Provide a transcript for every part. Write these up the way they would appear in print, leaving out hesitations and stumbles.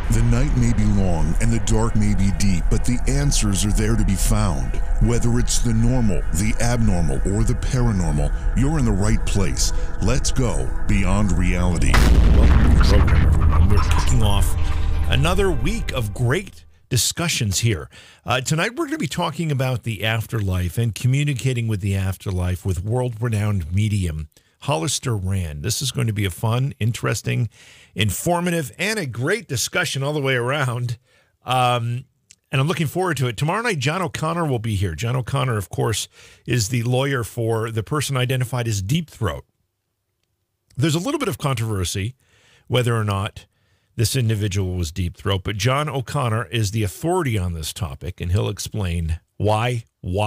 The night may be long and the dark may be deep, but the answers are there to be found. Whether it's the normal, the abnormal, or the paranormal, you're in the right place. Let's go beyond reality. Welcome to the program, everyone. We're kicking off another week of great discussions here. Tonight, we're going to be talking about the afterlife and communicating with the afterlife with world-renowned medium Hollister Rand. This is going to be a fun, interesting, informative, and a great discussion all the way around. And I'm looking forward to it. Tomorrow night, John O'Connor will be here. John O'Connor, of course, is the lawyer for the person identified as Deep Throat. There's a little bit of controversy whether or not this individual was Deep Throat, but John O'Connor is the authority on this topic, and he'll explain why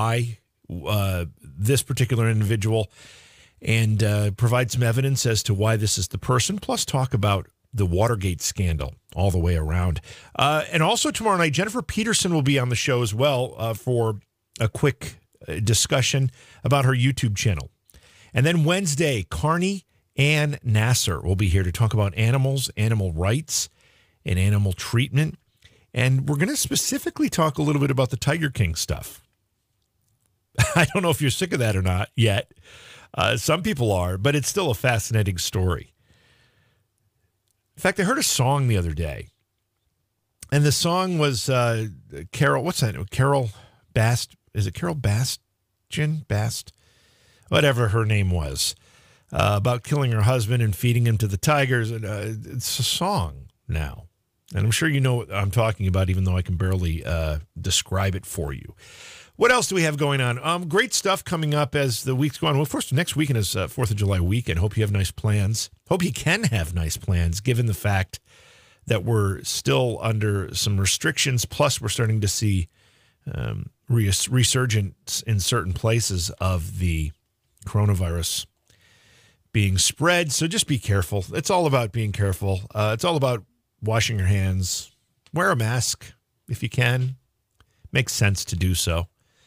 this particular individual and provide some evidence as to why this is the person, plus talk about the Watergate scandal all the way around. And also tomorrow night, Jennifer Peterson will be on the show as well for a quick discussion about her YouTube channel. And then Wednesday, Carney Ann Nasser will be here to talk about animals, animal rights, and animal treatment. And we're going to specifically talk a little bit about the Tiger King stuff. I don't know if you're sick of that or not yet. Some people are, but it's still a fascinating story. In fact, I heard a song the other day, and the song was Carol. What's that? Carol Bast? Is it Carol Bastian? Bast? Whatever her name was, about killing her husband and feeding him to the tigers. And it's a song now, and I'm sure you know what I'm talking about, even though I can barely describe it for you. What else do we have going on? Great stuff coming up as the week's go on. Well, first, next weekend is 4th of July weekend. Hope you have nice plans. Hope you can have nice plans, given the fact that we're still under some restrictions. Plus, we're starting to see resurgence in certain places of the coronavirus being spread. So just be careful. It's all about being careful. It's all about washing your hands. Wear a mask if you can. Makes sense to do so.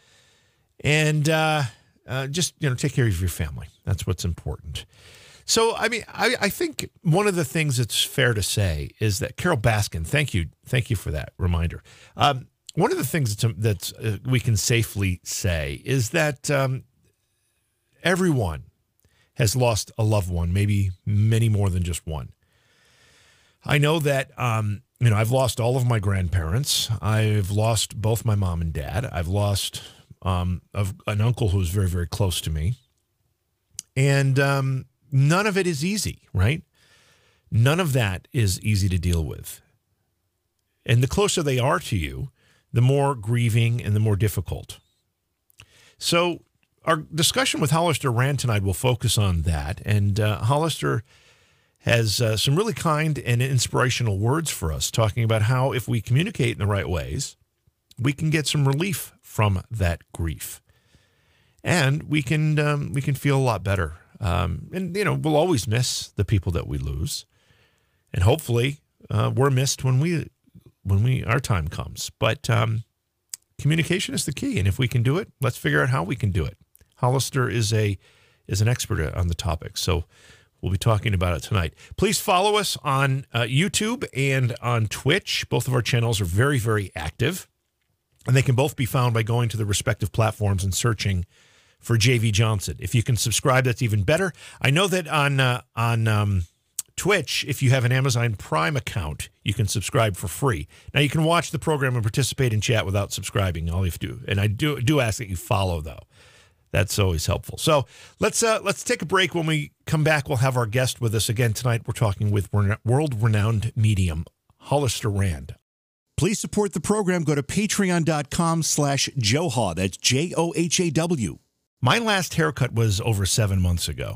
And just, take care of your family. That's what's important. So, I mean, I think one of the things that's fair to say is that Carol Baskin, thank you for that reminder. One of the things that's we can safely say is that everyone has lost a loved one, maybe many more than just one. I know that, I've lost all of my grandparents. I've lost both my mom and dad. I've lost of an uncle who was very, very close to me. And none of it is easy, right? None of that is easy to deal with. And the closer they are to you, the more grieving and the more difficult. So our discussion with Hollister Rand tonight will focus on that. And Hollister has some really kind and inspirational words for us, talking about how if we communicate in the right ways, we can get some relief from that grief, and we can feel a lot better. And we'll always miss the people that we lose, and hopefully we're missed when our time comes. But communication is the key, and if we can do it, let's figure out how we can do it. Hollister is an expert on the topic, so we'll be talking about it tonight. Please follow us on YouTube and on Twitch. Both of our channels are very, very active. And they can both be found by going to the respective platforms and searching for JV Johnson. If you can subscribe, that's even better. I know that on Twitch, if you have an Amazon Prime account, you can subscribe for free. Now, you can watch the program and participate in chat without subscribing. All you have to do, and I do ask that you follow, though. That's always helpful. So let's take a break. When we come back, we'll have our guest with us again tonight. We're talking with world-renowned medium Hollister Rand. Please support the program. Go to patreon.com/Johaw. That's JOHAW. My last haircut was over 7 months ago.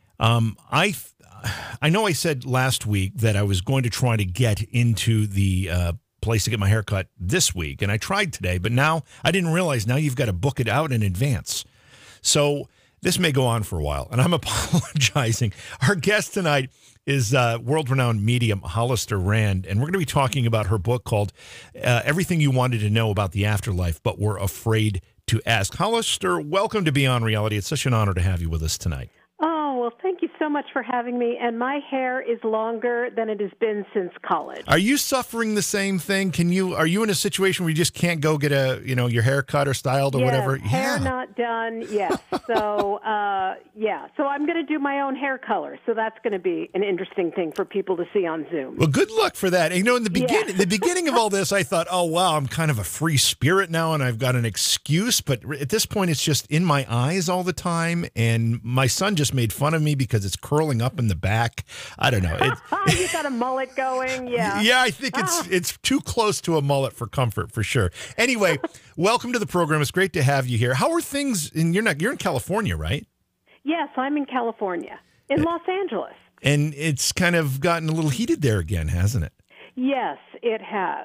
I know I said last week that I was going to try to get into the place to get my haircut this week, and I tried today, but now I didn't realize now you've got to book it out in advance. So this may go on for a while, and I'm apologizing. Our guest tonight is world-renowned medium Hollister Rand, and we're going to be talking about her book called Everything You Wanted to Know About the Afterlife, But Were Afraid to Ask. Hollister, welcome to Beyond Reality. It's such an honor to have you with us tonight. Oh, well, thank you so much for having me. And my hair is longer than it has been since college. Are you suffering the same thing? Are you in a situation where you just can't go get your hair cut or styled or whatever? Hair not done. Yes. So, So I'm going to do my own hair color. So that's going to be an interesting thing for people to see on Zoom. Well, good luck for that. In the beginning of all this, I thought, oh, wow, I'm kind of a free spirit now and I've got an excuse. But at this point, it's just in my eyes all the time. And my son just made fun of me because it's curling up in the back. I don't know. You got a mullet going. Yeah. Yeah, I think it's too close to a mullet for comfort, for sure. Anyway, welcome to the program. It's great to have you here. How are things? You're in California, right? Yes, I'm in California, in Los Angeles. And it's kind of gotten a little heated there again, hasn't it? Yes, it has,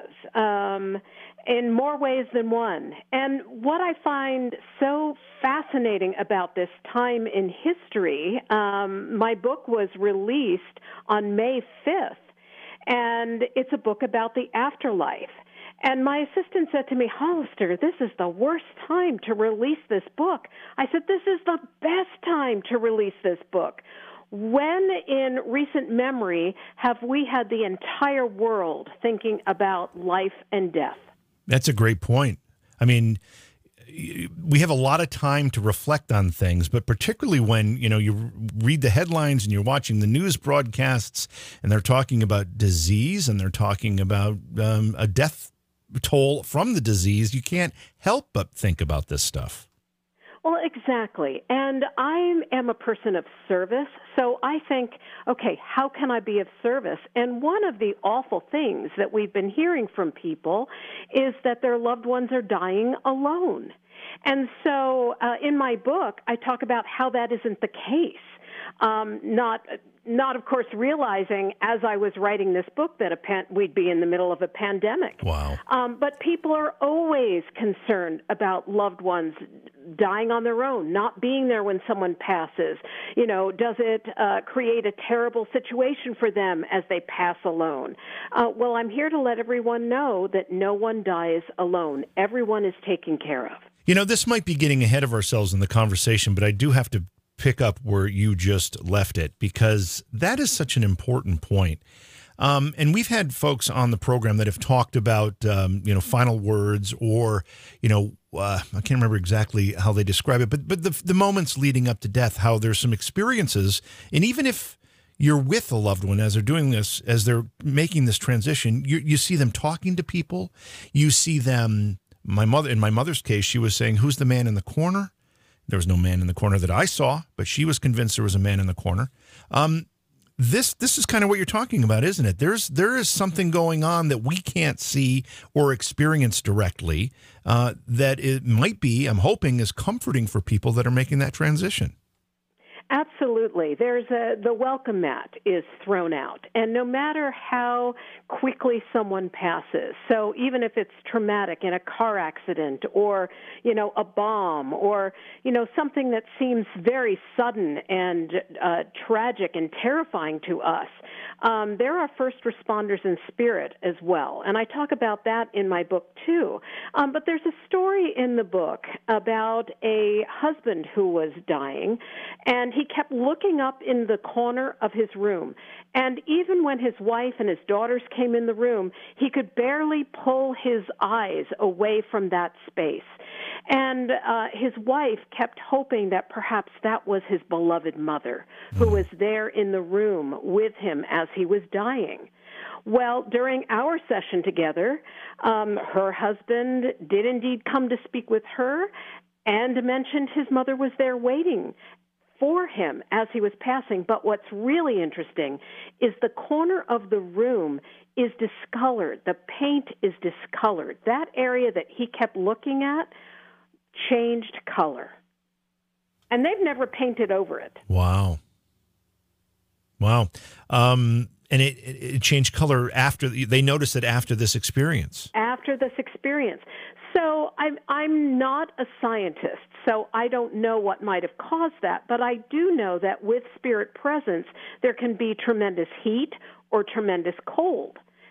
in more ways than one. And what I find so fascinating about this time in history, my book was released on May 5th, and it's a book about the afterlife. And my assistant said to me, Hollister, this is the worst time to release this book. I said, this is the best time to release this book. When in recent memory have we had the entire world thinking about life and death? That's a great point. I mean, we have a lot of time to reflect on things, but particularly when, you read the headlines and you're watching the news broadcasts and they're talking about disease and they're talking about a death toll from the disease, you can't help but think about this stuff. Well, exactly. And I am a person of service, so I think, okay, how can I be of service? And one of the awful things that we've been hearing from people is that their loved ones are dying alone. And so in my book, I talk about how that isn't the case. Not, of course, realizing as I was writing this book that we'd be in the middle of a pandemic. Wow. But people are always concerned about loved ones dying on their own, not being there when someone passes. Does it create a terrible situation for them as they pass alone? Well, I'm here to let everyone know that no one dies alone. Everyone is taken care of. This might be getting ahead of ourselves in the conversation, but I do have to pick up where you just left it because that is such an important point. And we've had folks on the program that have talked about, final words or, I can't remember exactly how they describe it, but the moments leading up to death, how there's some experiences. And even if you're with a loved one as they're doing this, as they're making this transition, you see them talking to people. You see them, in my mother's case, she was saying, who's the man in the corner? There was no man in the corner that I saw, but she was convinced there was a man in the corner. This is kind of what you're talking about, isn't it? There is something going on that we can't see or experience directly that it might be, I'm hoping, is comforting for people that are making that transition. Absolutely. The welcome mat is thrown out. And no matter how quickly someone passes, so even if it's traumatic in a car accident or, a bomb or, something that seems very sudden and tragic and terrifying to us, there are first responders in spirit as well. And I talk about that in my book, too. But there's a story in the book about a husband who was dying, and he kept looking up in the corner of his room. And even when his wife and his daughters came in the room, he could barely pull his eyes away from that space. And his wife kept hoping that perhaps that was his beloved mother who was there in the room with him as he was dying. Well, during our session together, her husband did indeed come to speak with her and mentioned his mother was there waiting for him as he was passing. But what's really interesting is the corner of the room is discolored. The paint is discolored. That area that he kept looking at changed color. And they've never painted over it. Wow. And it changed color after, they noticed it after this experience. After this experience. So I'm not a scientist, so I don't know what might have caused that, but I do know that with spirit presence, there can be tremendous heat or tremendous cold.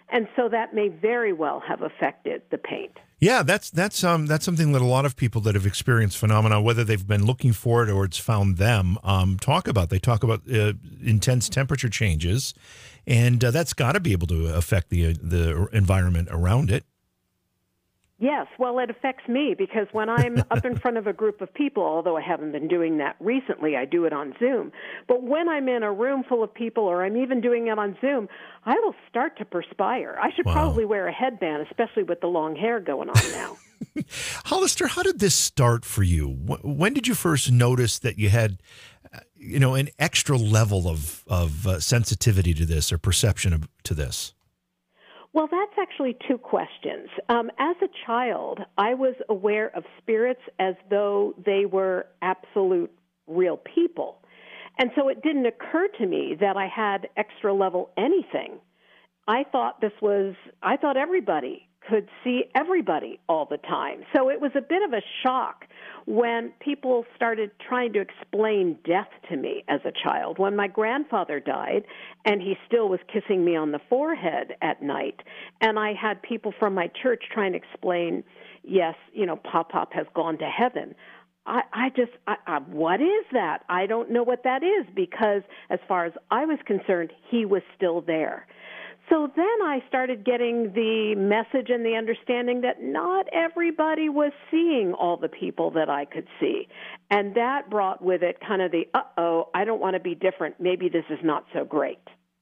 And so that may very well have affected the paint. Yeah, that's something that a lot of people that have experienced phenomena, whether they've been looking for it or it's found them, talk about. They talk about intense temperature changes, and that's got to be able to affect the environment around it. Yes, well, it affects me because when I'm up in front of a group of people, although I haven't been doing that recently, I do it on Zoom. But when I'm in a room full of people or I'm even doing it on Zoom, I will start to perspire. I should probably wear a headband, especially with the long hair going on now. Hollister, how did this start for you? When did you first notice that you had, an extra level of sensitivity to this or perception to this? Well, that's actually two questions. As a child, I was aware of spirits as though they were absolute real people. And so it didn't occur to me that I had extra level anything. I thought everybody could see everybody all the time. So it was a bit of a shock when people started trying to explain death to me as a child. When my grandfather died, and he still was kissing me on the forehead at night, and I had people from my church trying to explain, yes, Pop has gone to heaven. I what is that? I don't know what that is, because as far as I was concerned, he was still there. So then I started getting the message and the understanding that not everybody was seeing all the people that I could see. And that brought with it kind of the, I don't want to be different. Maybe this is not so great.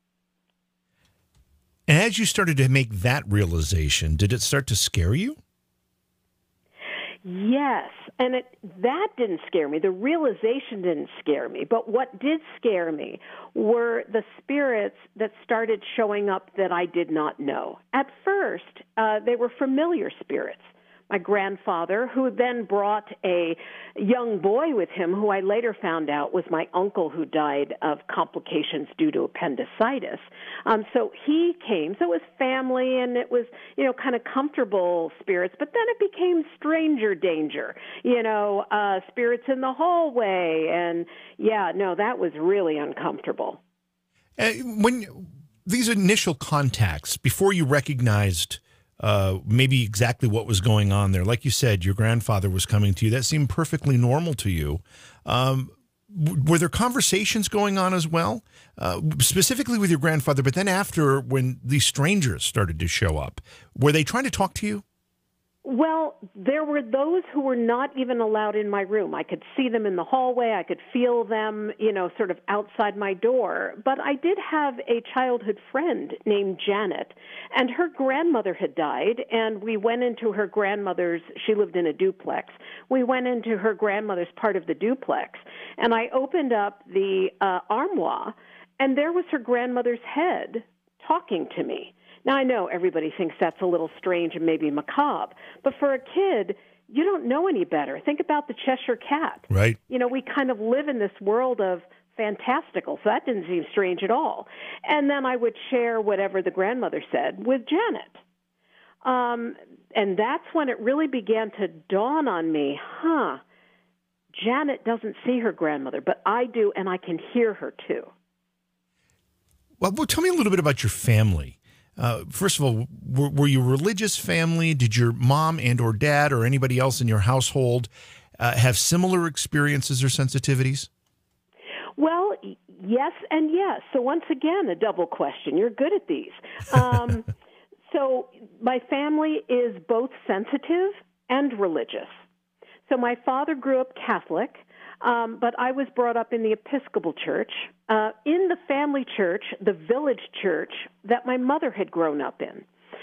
And as you started to make that realization, did it start to scare you? Yes, and that didn't scare me. The realization didn't scare me. But what did scare me were the spirits that started showing up that I did not know. At first, they were familiar spirits. My grandfather, who then brought a young boy with him, who I later found out was my uncle who died of complications due to appendicitis. So he came. So it was family, and it was, kind of comfortable spirits. But then it became stranger danger, spirits in the hallway. And, that was really uncomfortable. When these initial contacts, before you recognized maybe exactly what was going on there. Like you said, your grandfather was coming to you. That seemed perfectly normal to you. Were there conversations going on as well, specifically with your grandfather? But then after, when these strangers started to show up, were they trying to talk to you? Well, there were those who were not even allowed in my room. I could see them in the hallway. I could feel them, sort of outside my door. But I did have a childhood friend named Janet, and her grandmother had died, and we went into her grandmother's, she lived in a duplex. We went into her grandmother's part of the duplex, and I opened up the armoire, and there was her grandmother's head talking to me. Now, I know everybody thinks that's a little strange and maybe macabre, but for a kid, you don't know any better. Think about the Cheshire Cat. Right. We kind of live in this world of fantastical, so that didn't seem strange at all. And then I would share whatever the grandmother said with Janet. And that's when it really began to dawn on me, Janet doesn't see her grandmother, but I do, and I can hear her too. Well, tell me a little bit about your family. First of all, were you a religious family? Did your mom and or dad or anybody else in your household have similar experiences or sensitivities? Well, yes and yes. So once again, a double question. You're good at these. So my family is both sensitive and religious. So my father grew up Catholic, but I was brought up in the Episcopal Church, in the family church, the village church that my mother had grown up in.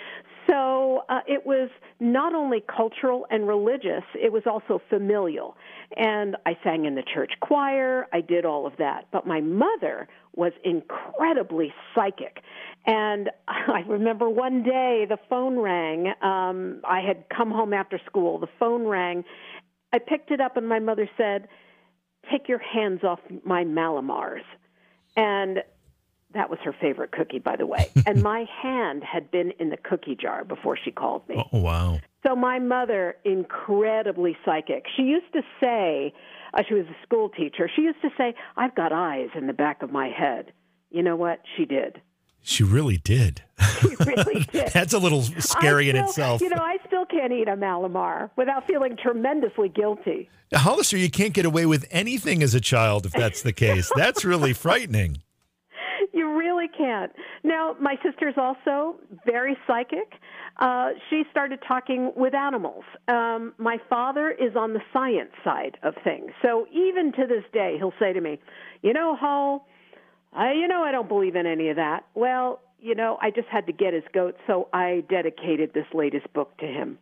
So it was not only cultural and religious, it was also familial. And I sang in the church choir, I did all of that. But my mother was incredibly psychic. And I remember one day the phone rang. I had come home after school. The phone rang. I picked it up and my mother said, "Take your hands off my Malamars." And that was her favorite cookie, by the way. And my hand had been in the cookie jar before she called me. Oh, wow. So my mother, incredibly psychic. She used to say, she was a school teacher, she used to say, "I've got eyes in the back of my head." You know what? She did. She really did. She really did. That's a little scary in itself. I still can't eat a Malamar without feeling tremendously guilty. Hollister, you can't get away with anything as a child if that's the case. That's really frightening. You really can't. Now, my sister's also very psychic. She started talking with animals. My father is on the science side of things. So even to this day, he'll say to me, Hall, I don't believe in any of that. Well, I just had to get his goat, so I dedicated this latest book to him.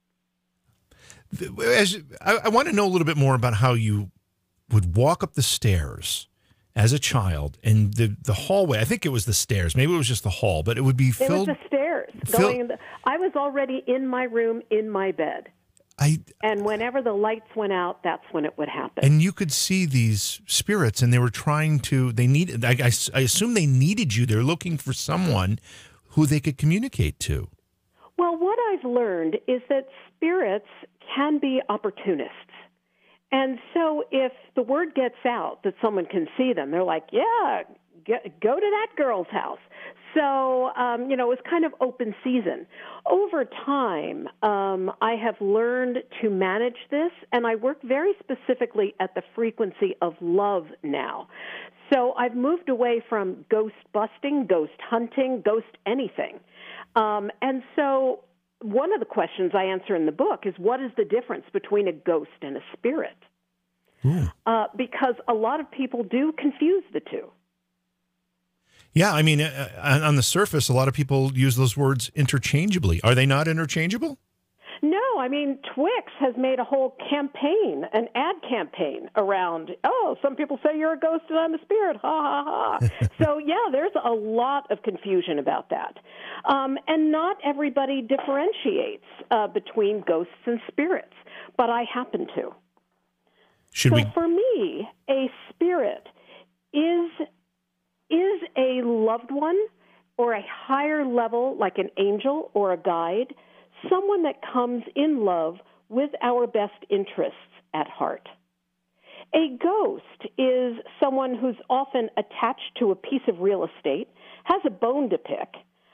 I want to know a little bit more about how you would walk up the stairs as a child, and the hallway. I think it was the stairs. Maybe it was just the hall, but it would be filled. It was the stairs. I was already in my room, in my bed. And whenever the lights went out, that's when it would happen. And you could see these spirits, and they were trying to. I assume they needed you. They're looking for someone who they could communicate to. Well, what I've learned is that spirits can be opportunists. And so if the word gets out that someone can see them, they're like, yeah, go to that girl's house. So, it was kind of open season. Over time, I have learned to manage this, and I work very specifically at the frequency of love now. So I've moved away from ghost busting, ghost hunting, ghost anything. And so one of the questions I answer in the book is, what is the difference between a ghost and a spirit? Because a lot of people do confuse the two. Yeah, I mean, on the surface, a lot of people use those words interchangeably. Are they not interchangeable? No, I mean, Twix has made a whole campaign, an ad campaign around, some people say you're a ghost and I'm a spirit, ha, ha, ha. So, yeah, there's a lot of confusion about that. And not everybody differentiates between ghosts and spirits, but I happen to. For me, a spirit is a loved one or a higher level, like an angel or a guide, someone that comes in love with our best interests at heart. A ghost is someone who's often attached to a piece of real estate, has a bone to pick,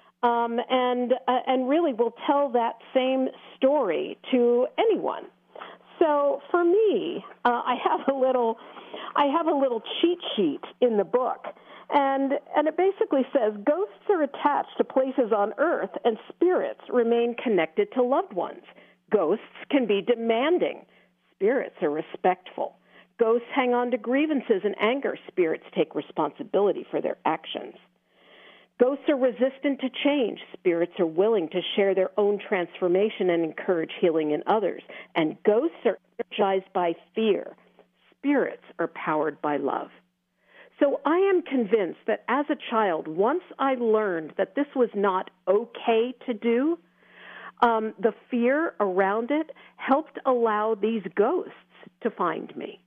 and really will tell that same story to anyone. So for me, I have a little cheat sheet in the book, and it basically says ghosts are attached to places on earth, and spirits remain connected to loved ones. Ghosts can be demanding. Spirits are respectful. Ghosts hang on to grievances and anger. Spirits take responsibility for their actions. Ghosts are resistant to change. Spirits are willing to share their own transformation and encourage healing in others. And ghosts are energized by fear. Spirits are powered by love. So I am convinced that as a child, once I learned that this was not okay to do, the fear around it helped allow these ghosts to find me.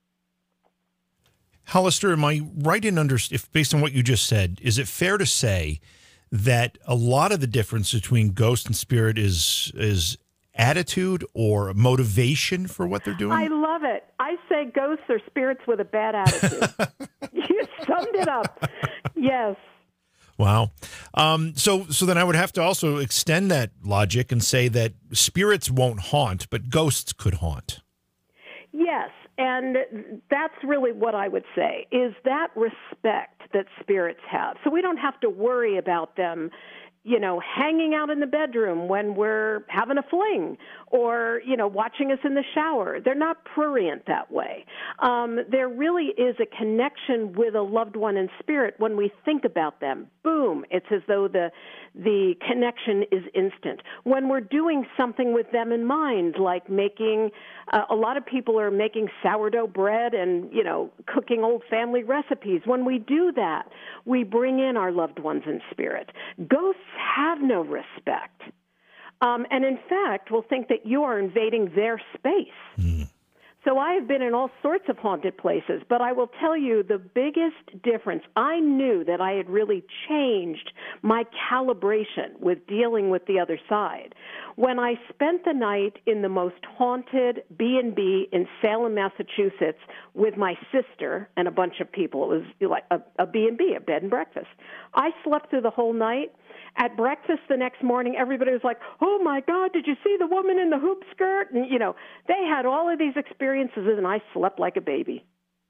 Hollister, am I right in based on what you just said, is it fair to say that a lot of the difference between ghost and spirit is attitude or motivation for what they're doing? I love it. I say ghosts are spirits with a bad attitude. You summed it up. Yes. Wow. So then I would have to also extend that logic and say that spirits won't haunt, but ghosts could haunt. Yes. And that's really what I would say, is that respect that spirits have. So we don't have to worry about them, hanging out in the bedroom when we're having a fling or, watching us in the shower. They're not prurient that way. There really is a connection with a loved one in spirit when we think about them. Boom, it's as though the connection is instant. When we're doing something with them in mind, like making, a lot of people are making sourdough bread and, cooking old family recipes. When we do that, we bring in our loved ones in spirit. Ghosts have no respect. And in fact, will think that you are invading their space. Mm. So I have been in all sorts of haunted places, but I will tell you the biggest difference, I knew that I had really changed my calibration with dealing with the other side. When I spent the night in the most haunted B&B in Salem, Massachusetts, with my sister and a bunch of people, it was like a B&B, a bed and breakfast. I slept through the whole night, At breakfast the next morning, everybody was like, "Oh my God, did you see the woman in the hoop skirt?" And they had all of these experiences, and I slept like a baby.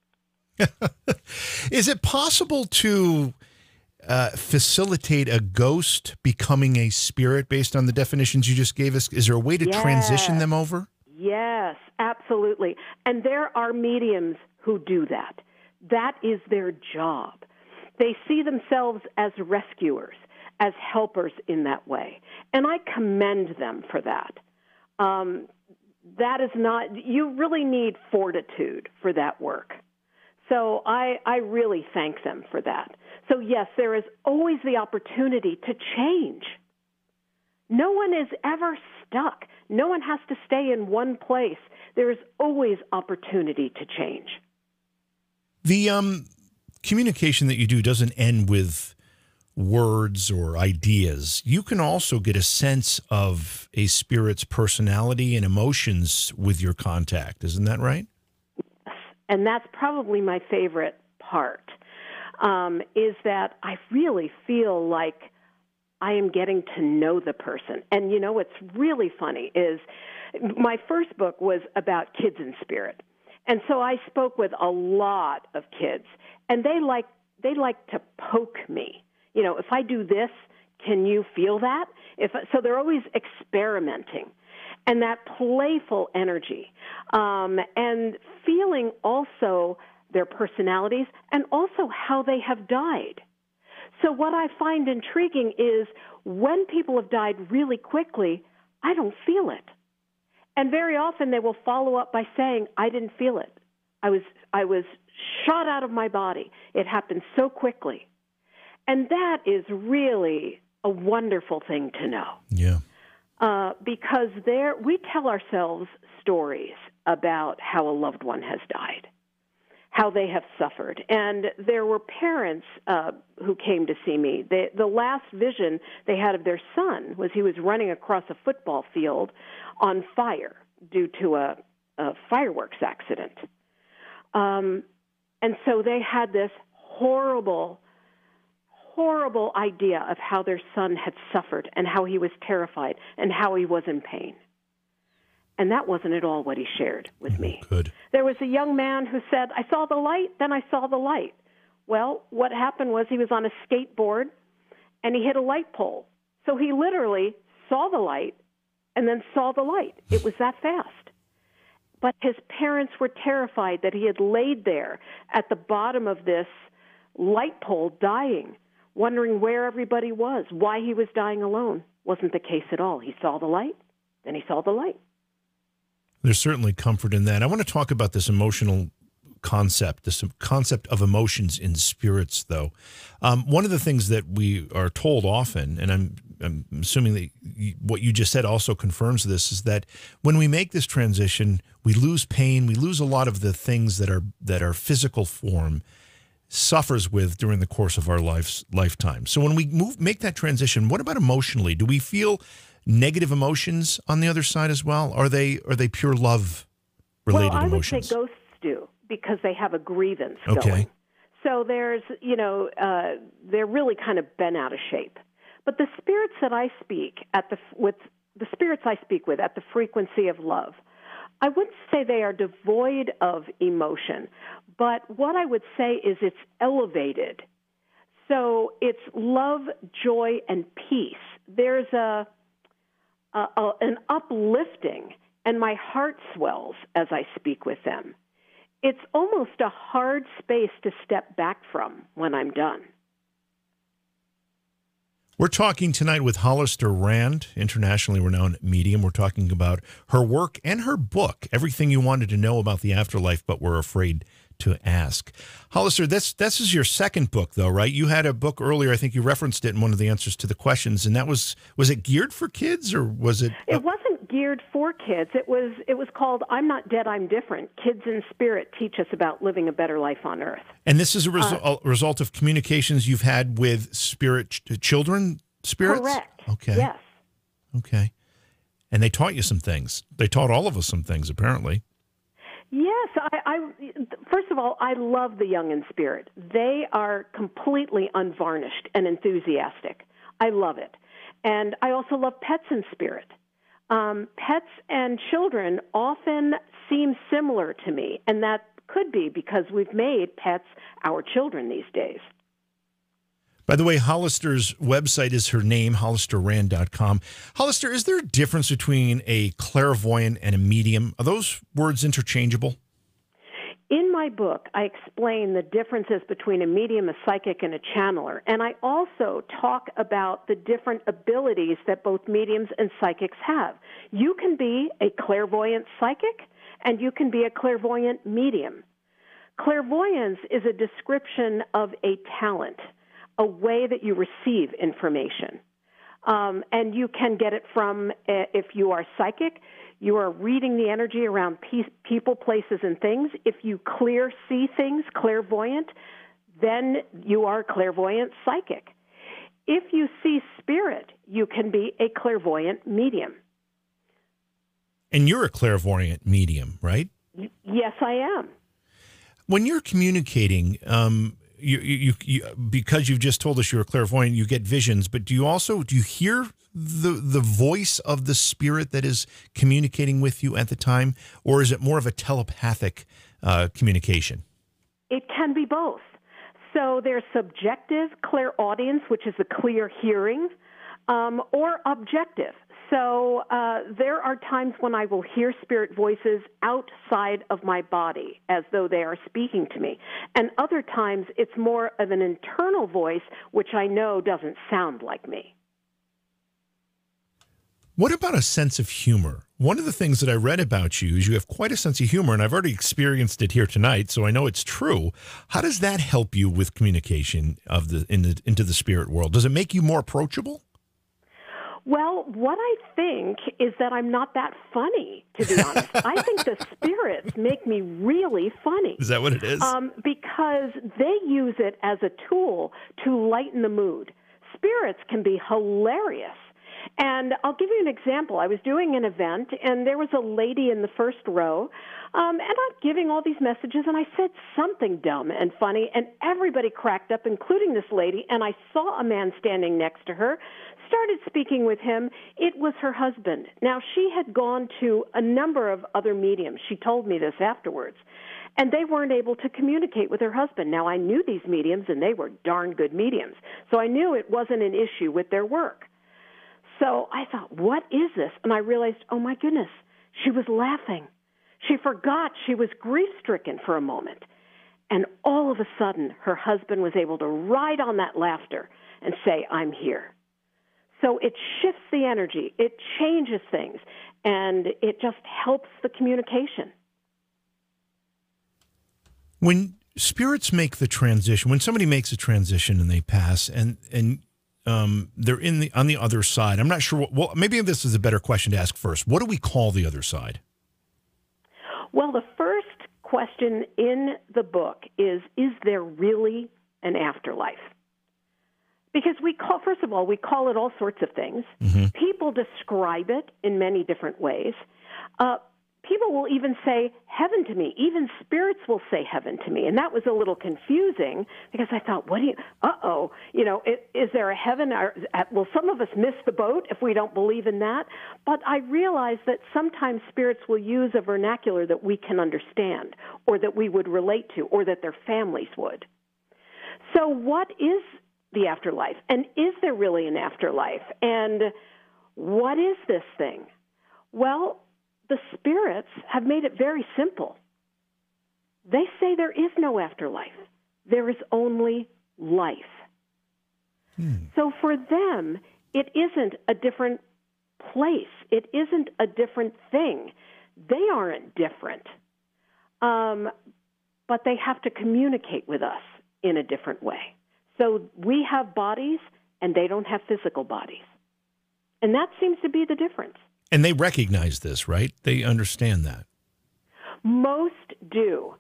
Is it possible to facilitate a ghost becoming a spirit based on the definitions you just gave us? Is there a way to transition them over? Yes, absolutely. And there are mediums who do that. That is their job. They see themselves as rescuers, as helpers in that way. And I commend them for that. That is not, you really need fortitude for that work. So I really thank them for that. So yes, there is always the opportunity to change. No one is ever stuck. No one has to stay in one place. There is always opportunity to change. The communication that you do doesn't end with words or ideas. You can also get a sense of a spirit's personality and emotions with your contact. Isn't that right? Yes. And that's probably my favorite part, is that I really feel like I am getting to know the person. And what's really funny is my first book was about kids in spirit. And so I spoke with a lot of kids, and they like to poke me. If I do this, can you feel that? So they're always experimenting. And that playful energy, and feeling also their personalities and also how they have died. So what I find intriguing is when people have died really quickly, I don't feel it. And very often they will follow up by saying, I didn't feel it. I was shot out of my body. It happened so quickly. And that is really a wonderful thing to know. Yeah. Because we tell ourselves stories about how a loved one has died, how they have suffered. And there were parents who came to see me. The last vision they had of their son was he was running across a football field on fire due to a fireworks accident. And so they had this horrible idea of how their son had suffered and how he was terrified and how he was in pain. And that wasn't at all what he shared with me. Good. There was a young man who said, I saw the light, then I saw the light. Well, what happened was he was on a skateboard and he hit a light pole. So he literally saw the light and then saw the light. It was that fast. But his parents were terrified that he had laid there at the bottom of this light pole dying, wondering where everybody was, why he was dying alone. Wasn't the case at all. He saw the light, then he saw the light. There's certainly comfort in that. I want to talk about this emotional concept, this concept of emotions in spirits, though. One of the things that we are told often, and I'm assuming that what you just said also confirms this, is that when we make this transition, we lose pain, we lose a lot of the things that our physical form suffers with during the course of our lifetime. So when we make that transition, what about emotionally? Do we feel negative emotions on the other side as well? Are they pure love related emotions? Well, I would say ghosts do, because they have a grievance going. Okay. So there's, they're really kind of bent out of shape. But the spirits that I speak with at the frequency of love, I wouldn't say they are devoid of emotion, but what I would say is it's elevated. So it's love, joy, and peace. There's an uplifting, and my heart swells as I speak with them. It's almost a hard space to step back from when I'm done. We're talking tonight with Hollister Rand, internationally renowned medium. We're talking about her work and her book, Everything You Wanted to Know About the Afterlife But Were Afraid to Ask. Hollister, this is your second book, though, right? You had a book earlier. I think you referenced it in one of the answers to the questions, and that was it geared for kids, or was it? It wasn't geared for kids. It was called I'm Not Dead, I'm Different. Kids in Spirit Teach Us About Living a Better Life on Earth. And this is a result of communications you've had with children spirits? Correct. Okay. Yes. Okay. And they taught you some things. They taught all of us some things, apparently. Yes. First of all, I love the young in spirit. They are completely unvarnished and enthusiastic. I love it. And I also love pets in spirit. Pets and children often seem similar to me, and that could be because we've made pets our children these days. By the way, Hollister's website is her name, HollisterRand.com. Hollister, is there a difference between a clairvoyant and a medium? Are those words interchangeable? In my book, I explain the differences between a medium, a psychic, and a channeler. And I also talk about the different abilities that both mediums and psychics have. You can be a clairvoyant psychic, and you can be a clairvoyant medium. Clairvoyance is a description of a talent, a way that you receive information. And you can get it from, if you are psychic, you are reading the energy around people, places, and things. If you see things, clairvoyant, then you are a clairvoyant psychic. If you see spirit, you can be a clairvoyant medium. And you're a clairvoyant medium, right? Yes, I am. When you're communicating, you because you've just told us you're a clairvoyant, you get visions, but do you hear the voice of the spirit that is communicating with you at the time, or is it more of a telepathic communication? It can be both. So there's subjective clairaudience, which is a clear hearing, or objective. So there are times when I will hear spirit voices outside of my body as though they are speaking to me. And other times it's more of an internal voice, which I know doesn't sound like me. What about a sense of humor? One of the things that I read about you is you have quite a sense of humor, and I've already experienced it here tonight, so I know it's true. How does that help you with communication into the spirit world? Does it make you more approachable? Well, what I think is that I'm not that funny, to be honest. I think the spirits make me really funny. Is that what it is? Because they use it as a tool to lighten the mood. Spirits can be hilarious. And I'll give you an example. I was doing an event, and there was a lady in the first row, and I'm giving all these messages, and I said something dumb and funny, and everybody cracked up, including this lady, and I saw a man standing next to her, started speaking with him. It was her husband. Now, she had gone to a number of other mediums. She told me this afterwards. And they weren't able to communicate with her husband. Now, I knew these mediums, and they were darn good mediums. So I knew it wasn't an issue with their work. So I thought, what is this? And I realized, oh, my goodness, she was laughing. She forgot she was grief-stricken for a moment. And all of a sudden, her husband was able to ride on that laughter and say, I'm here. So it shifts the energy. It changes things. And it just helps the communication. When spirits make the transition, when somebody makes a transition and they pass, and they're on the other side, I'm not sure. Well, maybe this is a better question to ask first. What do we call the other side? Well, the first question in the book is there really an afterlife? Because first of all, we call it all sorts of things. Mm-hmm. People describe it in many different ways. People will even say heaven to me. Even spirits will say heaven to me. And that was a little confusing because I thought, is there a heaven? Will some of us miss the boat if we don't believe in that? But I realized that sometimes spirits will use a vernacular that we can understand or that we would relate to or that their families would. So what is the afterlife? And is there really an afterlife? And what is this thing? Well, the spirits have made it very simple. They say there is no afterlife. There is only life. So for them, it isn't a different place. It isn't a different thing. They aren't different. But they have to communicate with us in a different way. So we have bodies, and they don't have physical bodies. And that seems to be the difference. And they recognize this, right? They understand that. Most do.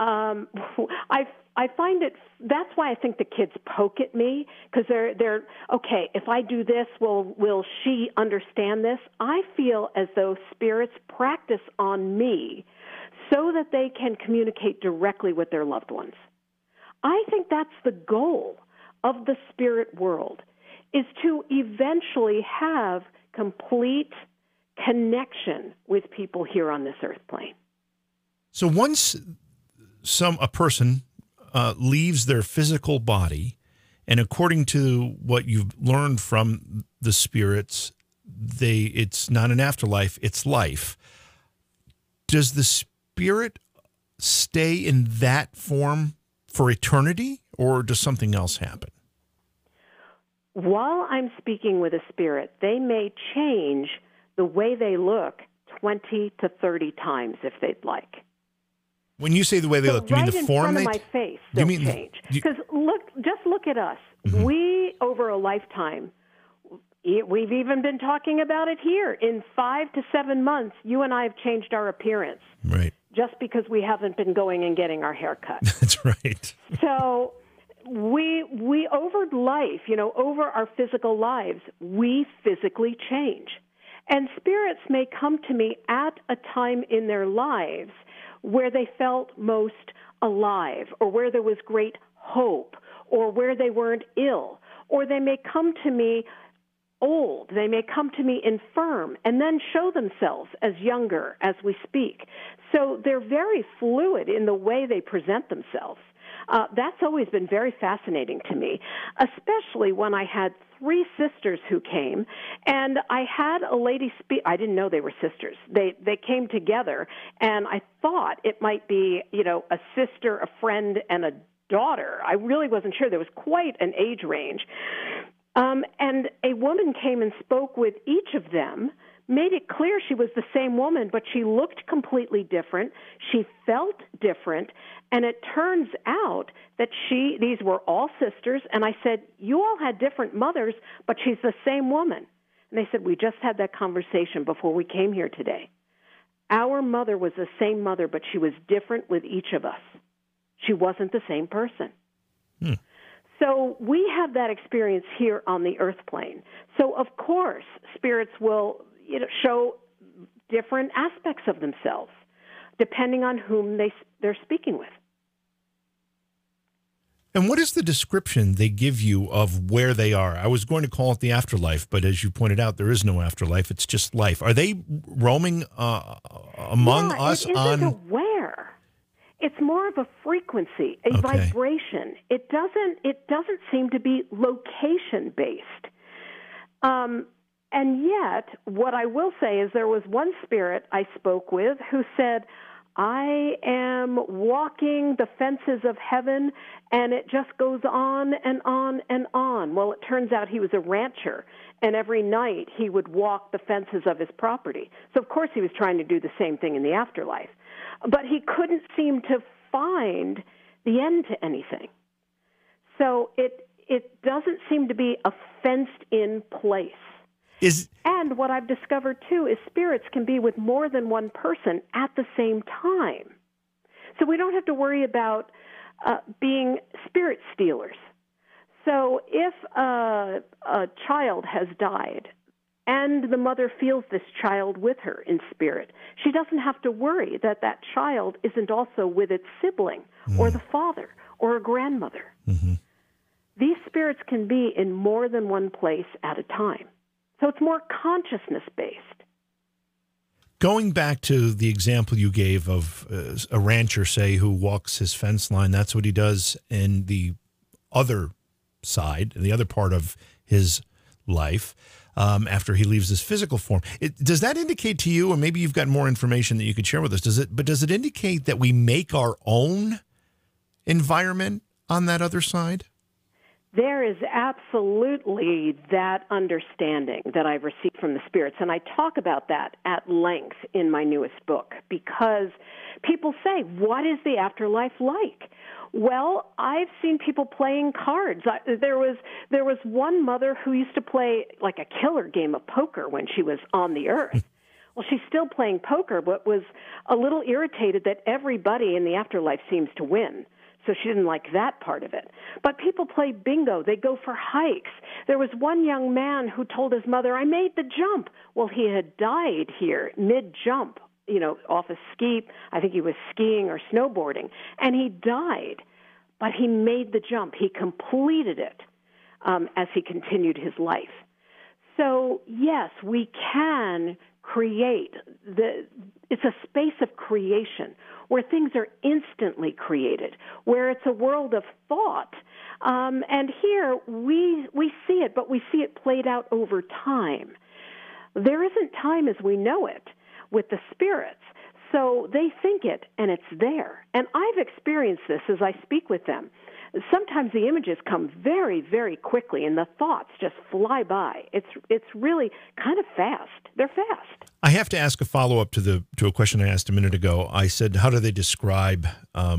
I find it, that's why I think the kids poke at me, because they're, okay, if I do this, will she understand this? I feel as though spirits practice on me so that they can communicate directly with their loved ones. I think that's the goal of the spirit world, is to eventually have complete connection with people here on this earth plane. So once a person leaves their physical body, and according to what you've learned from the spirits, it's not an afterlife, it's life. Does the spirit stay in that form for eternity, or does something else happen? While I'm speaking with a spirit, they may change the way they look 20 to 30 times if they'd like. When you say the way they look, do you mean the form right they in front of my face, they'll change. Because just look at us. Mm-hmm. We, over a lifetime, we've even been talking about it here. In 5 to 7 months, you and I have changed our appearance. Right. Just because we haven't been going and getting our hair cut. That's right. So we over life, over our physical lives, we physically change. And spirits may come to me at a time in their lives where they felt most alive, or where there was great hope, or where they weren't ill, or they may come to me old, they may come to me infirm, and then show themselves as younger as we speak. So they're very fluid in the way they present themselves. That's always been very fascinating to me, especially when I had 3 sisters who came, and I had a lady speak. I didn't know they were sisters. They came together, and I thought it might be, a sister, a friend, and a daughter. I really wasn't sure. There was quite an age range. And a woman came and spoke with each of them, made it clear she was the same woman, but she looked completely different. She felt different. And it turns out that these were all sisters. And I said, you all had different mothers, but she's the same woman. And they said, we just had that conversation before we came here today. Our mother was the same mother, but she was different with each of us. She wasn't the same person. So we have that experience here on the earth plane. So, of course, spirits will show different aspects of themselves depending on whom they're speaking with. And what is the description they give you of where they are? I was going to call it the afterlife, but as you pointed out, there is no afterlife. It's just life. Are they roaming among us it isn't a where. It's more of a frequency, a vibration. It doesn't seem to be location based. And yet, what I will say is there was one spirit I spoke with who said, I am walking the fences of heaven, and it just goes on and on and on. Well, it turns out he was a rancher, and every night he would walk the fences of his property. So, of course, he was trying to do the same thing in the afterlife. But he couldn't seem to find the end to anything. So it doesn't seem to be a fenced-in place. And what I've discovered, too, is spirits can be with more than one person at the same time. So we don't have to worry about being spirit stealers. So if a child has died and the mother feels this child with her in spirit, she doesn't have to worry that that child isn't also with its sibling or the father or a grandmother. Mm-hmm. These spirits can be in more than one place at a time. So it's more consciousness-based. Going back to the example you gave of a rancher, say, who walks his fence line, that's what he does in the other side, in the other part of his life, after he leaves this physical form. Does that indicate to you, or maybe you've got more information that you could share with us, does it indicate that we make our own environment on that other side? There is absolutely that understanding that I've received from the spirits, and I talk about that at length in my newest book, because people say, what is the afterlife like? Well, I've seen people playing cards. There was one mother who used to play like a killer game of poker when she was on the earth. Well, she's still playing poker, but was a little irritated that everybody in the afterlife seems to win. So she didn't like that part of it. But people play bingo. They go for hikes. There was one young man who told his mother, I made the jump. Well, he had died here mid-jump, off a ski. I think he was skiing or snowboarding. And he died. But he made the jump. He completed it. as he continued his life. So, yes, we can create. It's a space of creation where things are instantly created, where it's a world of thought. And here we see it, but we see it played out over time. There isn't time as we know it with the spirits. So they think it, and it's there. And I've experienced this as I speak with them. Sometimes the images come very, very quickly, and the thoughts just fly by. It's really kind of fast. They're fast. I have to ask a follow-up to a question I asked a minute ago. I said, how do they describe, how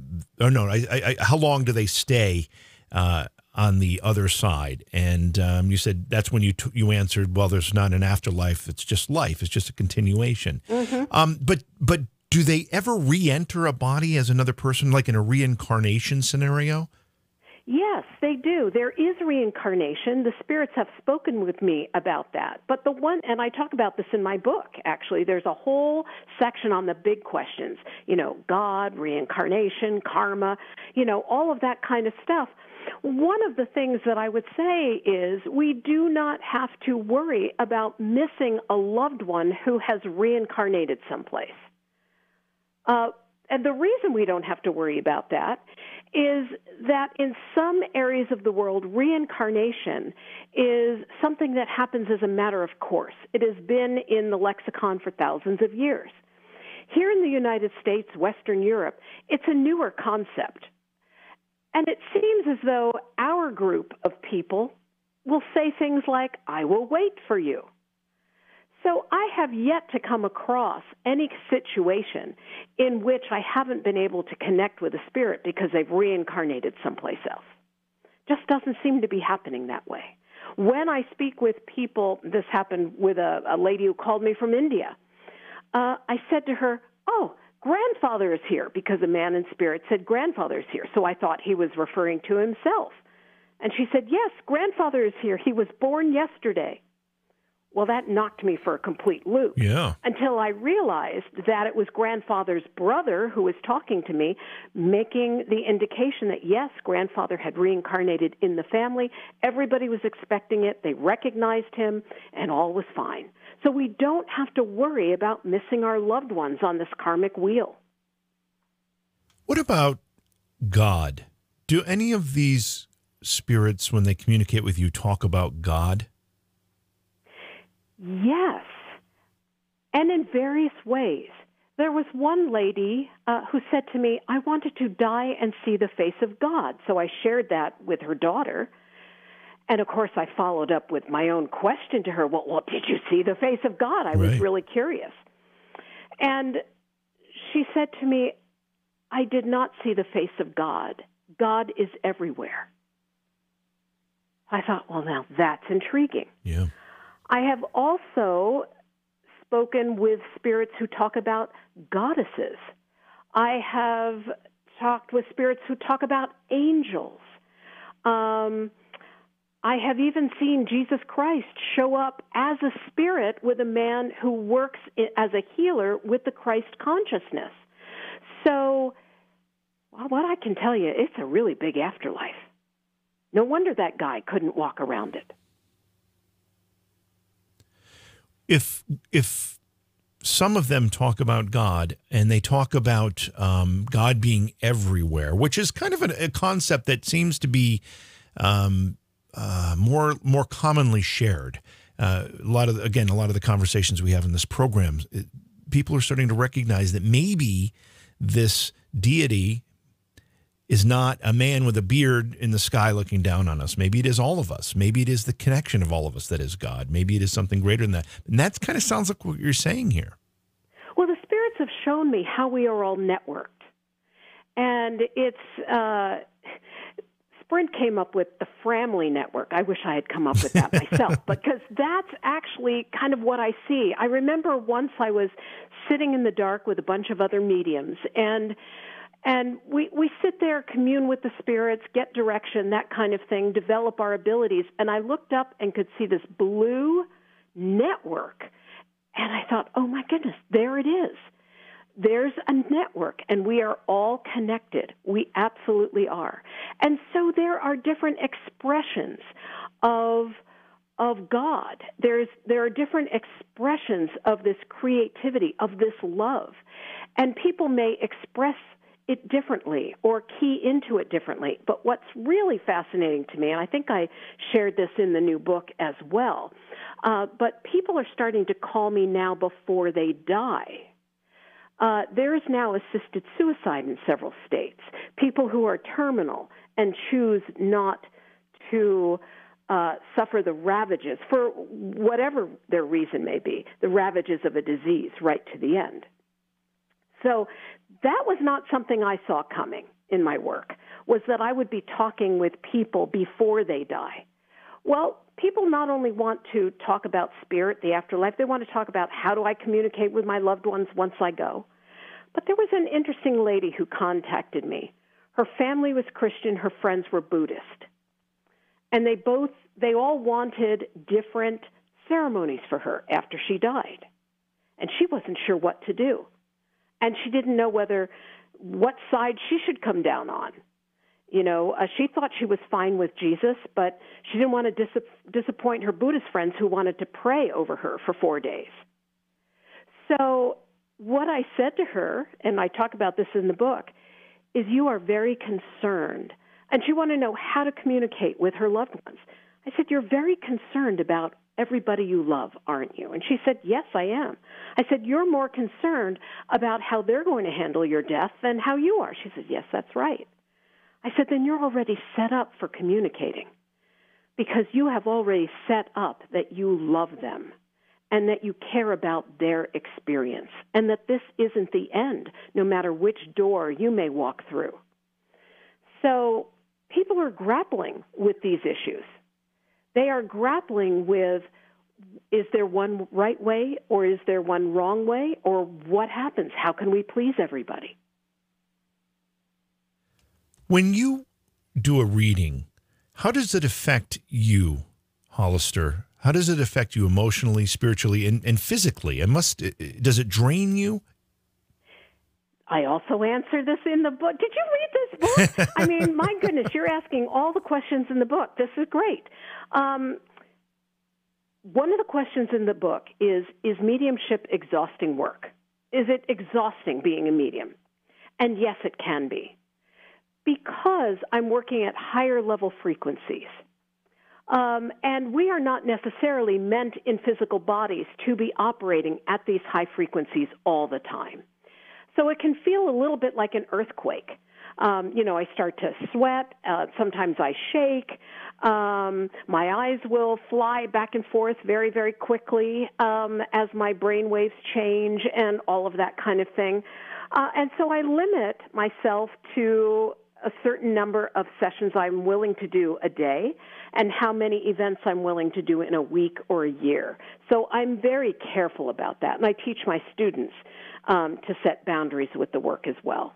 long do they stay on the other side? And you said that's when you answered, well, there's not an afterlife. It's just life. It's just a continuation. Mm-hmm. But do they ever re-enter a body as another person, like in a reincarnation scenario? Yes, they do. There is reincarnation. The spirits have spoken with me about that. But and I talk about this in my book, actually. There's a whole section on the big questions, God, reincarnation, karma, all of that kind of stuff. One of the things that I would say is we do not have to worry about missing a loved one who has reincarnated someplace. And the reason we don't have to worry about that is that in some areas of the world, reincarnation is something that happens as a matter of course. It has been in the lexicon for thousands of years. Here in the United States, Western Europe, it's a newer concept. And it seems as though our group of people will say things like, I will wait for you. So I have yet to come across any situation in which I haven't been able to connect with a spirit because they've reincarnated someplace else. Just doesn't seem to be happening that way. When I speak with people, this happened with a lady who called me from India. I said to her, oh, grandfather is here, because a man in spirit said grandfather is here. So I thought he was referring to himself. And she said, yes, grandfather is here. He was born yesterday. Well, that knocked me for a complete loop. Yeah. Until I realized that it was grandfather's brother who was talking to me, making the indication that, yes, grandfather had reincarnated in the family. Everybody was expecting it. They recognized him, and all was fine. So we don't have to worry about missing our loved ones on this karmic wheel. What about God? Do any of these spirits, when they communicate with you, talk about God? Yes, and in various ways. There was one lady who said to me, I wanted to die and see the face of God. So I shared that with her daughter. And, of course, I followed up with my own question to her, well, did you see the face of God? I was really curious. And she said to me, I did not see the face of God. God is everywhere. I thought, well, now that's intriguing. Yeah. I have also spoken with spirits who talk about goddesses. I have talked with spirits who talk about angels. I have even seen Jesus Christ show up as a spirit with a man who works as a healer with the Christ consciousness. So, what I can tell you, it's a really big afterlife. No wonder that guy couldn't walk around it. If some of them talk about God and they talk about God being everywhere, which is kind of a concept that seems to be more commonly shared. A lot of the conversations we have in this program, people are starting to recognize that maybe this deity is not a man with a beard in the sky looking down on us. Maybe it is all of us. Maybe it is the connection of all of us that is God. Maybe it is something greater than that. And that kind of sounds like what you're saying here. Well, the spirits have shown me how we are all networked. And it's Sprint came up with the Framley Network. I wish I had come up with that myself, because that's actually kind of what I see. I remember once I was sitting in the dark with a bunch of other mediums, and we sit there, commune with the spirits, get direction, that kind of thing, develop our abilities. And I looked up and could see this blue network. And I thought, oh, my goodness, there it is. there's a network, and we are all connected. We absolutely are. And so there are different expressions of God. There are different expressions of this creativity, of this love. And people may express it differently or key into it differently. But what's really fascinating to me, and I think I shared this in the new book as well, but people are starting to call me now before they die. There is now assisted suicide in several states. People who are terminal and choose not to suffer the ravages, for whatever their reason may be, the ravages of a disease right to the end. So that was not something I saw coming in my work, was that I would be talking with people before they die. Well, people not only want to talk about spirit, the afterlife, they want to talk about how do I communicate with my loved ones once I go. But there was an interesting lady who contacted me. Her family was Christian, her friends were Buddhist. And they all wanted different ceremonies for her after she died. And she wasn't sure what to do. And she didn't know what side she should come down on. You know, she thought she was fine with Jesus, but she didn't want to disappoint her Buddhist friends who wanted to pray over her for 4 days. So what I said to her, and I talk about this in the book, is you are very concerned. And she wanted to know how to communicate with her loved ones. I said, you're very concerned about everybody you love, aren't you? And she said, yes, I am. I said, you're more concerned about how they're going to handle your death than how you are. She said, yes, that's right. I said, then you're already set up for communicating because you have already set up that you love them and that you care about their experience and that this isn't the end, no matter which door you may walk through. So people are grappling with these issues. They are grappling with, is there one right way or is there one wrong way, or what happens? How can we please everybody? When you do a reading, how does it affect you, Hollister? How does it affect you emotionally, spiritually, and physically? Does it drain you? I also answer this in the book. Did you read this book? I mean, my goodness, you're asking all the questions in the book. This is great. One of the questions in the book is mediumship exhausting work? Is it exhausting being a medium? And yes, it can be. Because I'm working at higher level frequencies. And we are not necessarily meant in physical bodies to be operating at these high frequencies all the time. So it can feel a little bit like an earthquake. I start to sweat. Sometimes I shake. My eyes will fly back and forth very, very quickly as my brain waves change and all of that kind of thing. And so I limit myself to a certain number of sessions I'm willing to do a day and how many events I'm willing to do in a week or a year. So I'm very careful about that. And I teach my students to set boundaries with the work as well.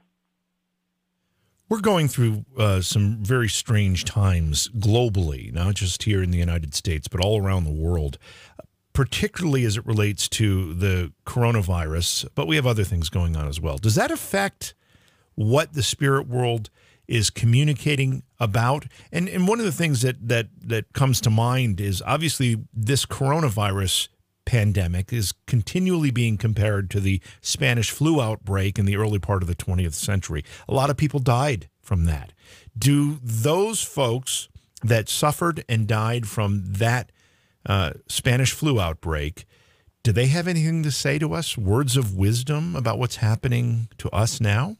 We're going through some very strange times globally, not just here in the United States, but all around the world, particularly as it relates to the coronavirus. But we have other things going on as well. Does that affect what the spirit world is communicating about? And one of the things that comes to mind is obviously this coronavirus pandemic is continually being compared to the Spanish flu outbreak in the early part of the 20th century. A lot of people died from that. Do those folks that suffered and died from that Spanish flu outbreak, do they have anything to say to us, words of wisdom about what's happening to us now?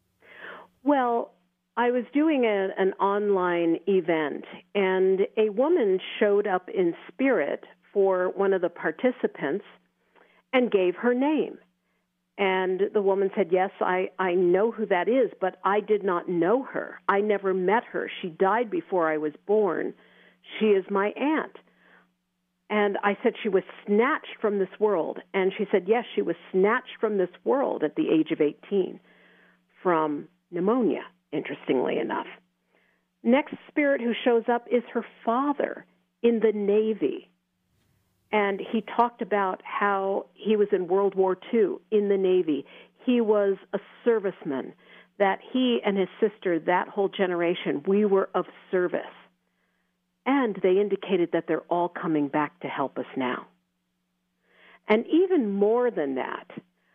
Well, I was doing an online event, and a woman showed up in spirit for one of the participants and gave her name. And the woman said, yes, I know who that is, but I did not know her. I never met her. She died before I was born. She is my aunt. And I said she was snatched from this world. And she said, yes, she was snatched from this world at the age of 18 from pneumonia, interestingly enough. Next spirit who shows up is her father in the Navy. And he talked about how he was in World War II in the Navy. he was a serviceman, that he and his sister, that whole generation, we were of service. And they indicated that they're all coming back to help us now. And even more than that,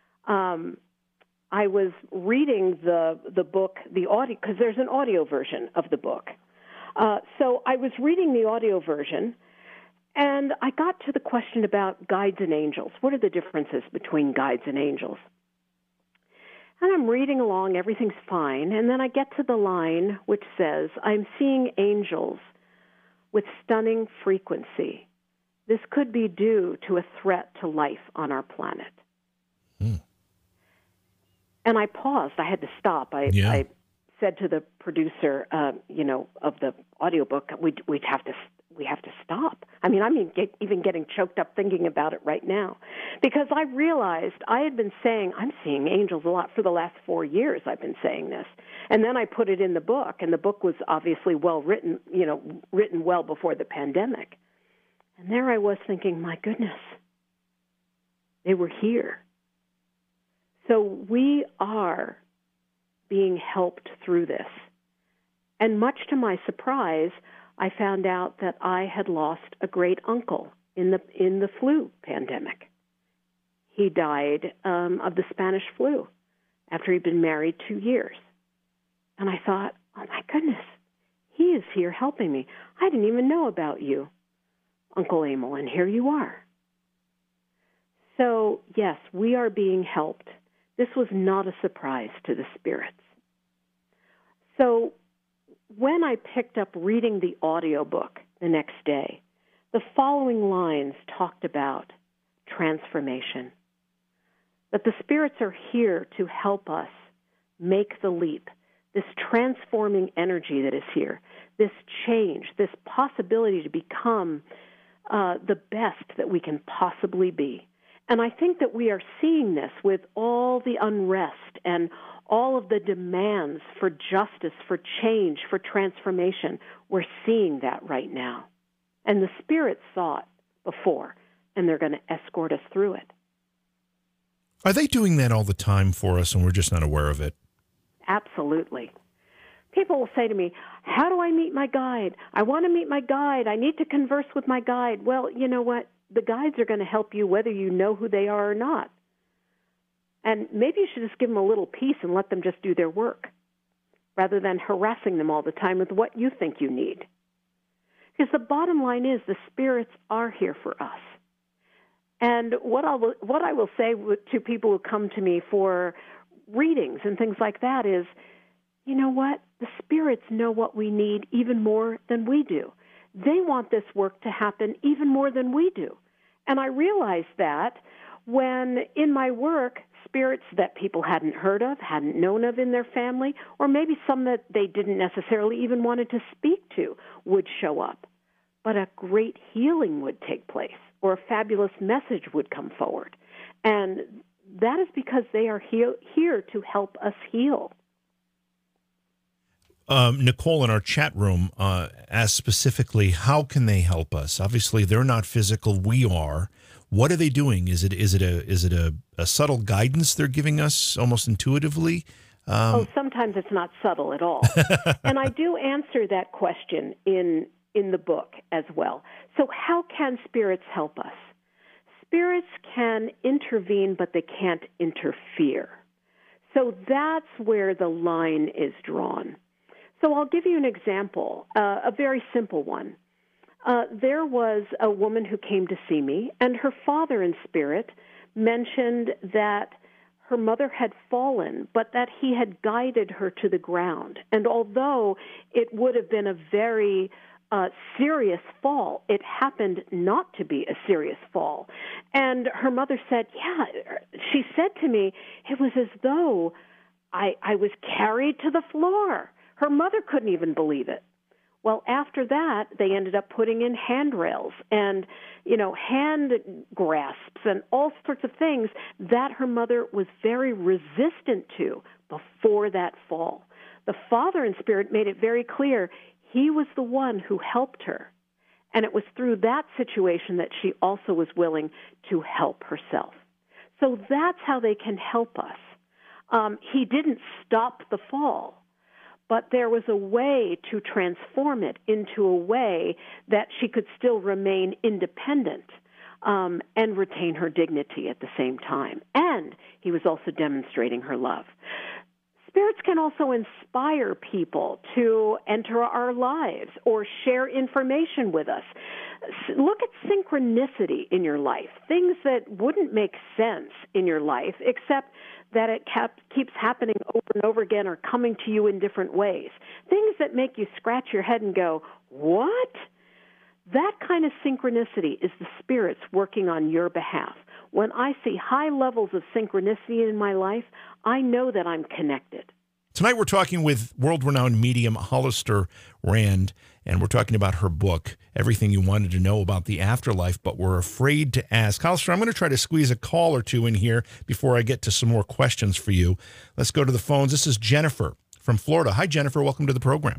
I was reading the book, the audio, because there's an audio version of the book. So I was reading the audio version, and I got to the question about guides and angels. What are the differences between guides and angels? And I'm reading along, everything's fine, and then I get to the line which says, I'm seeing angels with stunning frequency. This could be due to a threat to life on our planet. And I paused. I had to stop. I said to the producer, of the audiobook, we have to stop. I'm even getting choked up thinking about it right now, because I realized I had been saying I'm seeing angels a lot for the last 4 years. I've been saying this, and then I put it in the book, and the book was obviously well written, written well before the pandemic. And there I was thinking, my goodness, they were here. So we are being helped through this. And much to my surprise, I found out that I had lost a great uncle in the flu pandemic. He died of the Spanish flu after he'd been married 2 years. And I thought, oh my goodness, he is here helping me. I didn't even know about you, Uncle Emil, and here you are. So, yes, we are being helped. This was not a surprise to the spirits. So when I picked up reading the audiobook the next day, the following lines talked about transformation, that the spirits are here to help us make the leap, this transforming energy that is here, this change, this possibility to become the best that we can possibly be. And I think that we are seeing this with all the unrest and all of the demands for justice, for change, for transformation. We're seeing that right now. And the spirits saw it before, and they're going to escort us through it. Are they doing that all the time for us and we're just not aware of it? Absolutely. People will say to me, how do I meet my guide? I want to meet my guide. I need to converse with my guide. Well, you know what? The guides are going to help you whether you know who they are or not. And maybe you should just give them a little peace and let them just do their work, rather than harassing them all the time with what you think you need. Because the bottom line is the spirits are here for us. And what I will say to people who come to me for readings and things like that is, you know what? The spirits know what we need even more than we do. They want this work to happen even more than we do. And I realized that when in my work, spirits that people hadn't heard of, hadn't known of in their family, or maybe some that they didn't necessarily even wanted to speak to would show up. But a great healing would take place, or a fabulous message would come forward. And that is because they are here to help us heal. Nicole in our chat room asked specifically, how can they help us? Obviously, they're not physical. We are. What are they doing? Is it a subtle guidance they're giving us almost intuitively? Sometimes it's not subtle at all. And I do answer that question in the book as well. So how can spirits help us? Spirits can intervene, but they can't interfere. So that's where the line is drawn. So I'll give you an example, a very simple one. There was a woman who came to see me, and her father in spirit mentioned that her mother had fallen, but that he had guided her to the ground. And although it would have been a very serious fall, it happened not to be a serious fall. And her mother said, she said to me, it was as though I was carried to the floor. Her mother couldn't even believe it. Well, after that, they ended up putting in handrails and, hand grasps and all sorts of things that her mother was very resistant to before that fall. The father in spirit made it very clear he was the one who helped her. And it was through that situation that she also was willing to help herself. So that's how they can help us. He didn't stop the fall, but there was a way to transform it into a way that she could still remain independent and retain her dignity at the same time. And he was also demonstrating her love. Spirits can also inspire people to enter our lives or share information with us. Look at synchronicity in your life, things that wouldn't make sense in your life, except that it keeps happening over and over again or coming to you in different ways. Things that make you scratch your head and go, what? That kind of synchronicity is the spirits working on your behalf. When I see high levels of synchronicity in my life, I know that I'm connected. Tonight we're talking with world-renowned medium Hollister Rand, and we're talking about her book, Everything You Wanted to Know About the Afterlife, But Were Afraid to Ask. Hollister, I'm going to try to squeeze a call or two in here before I get to some more questions for you. Let's go to the phones. This is Jennifer from Florida. Hi, Jennifer. Welcome to the program.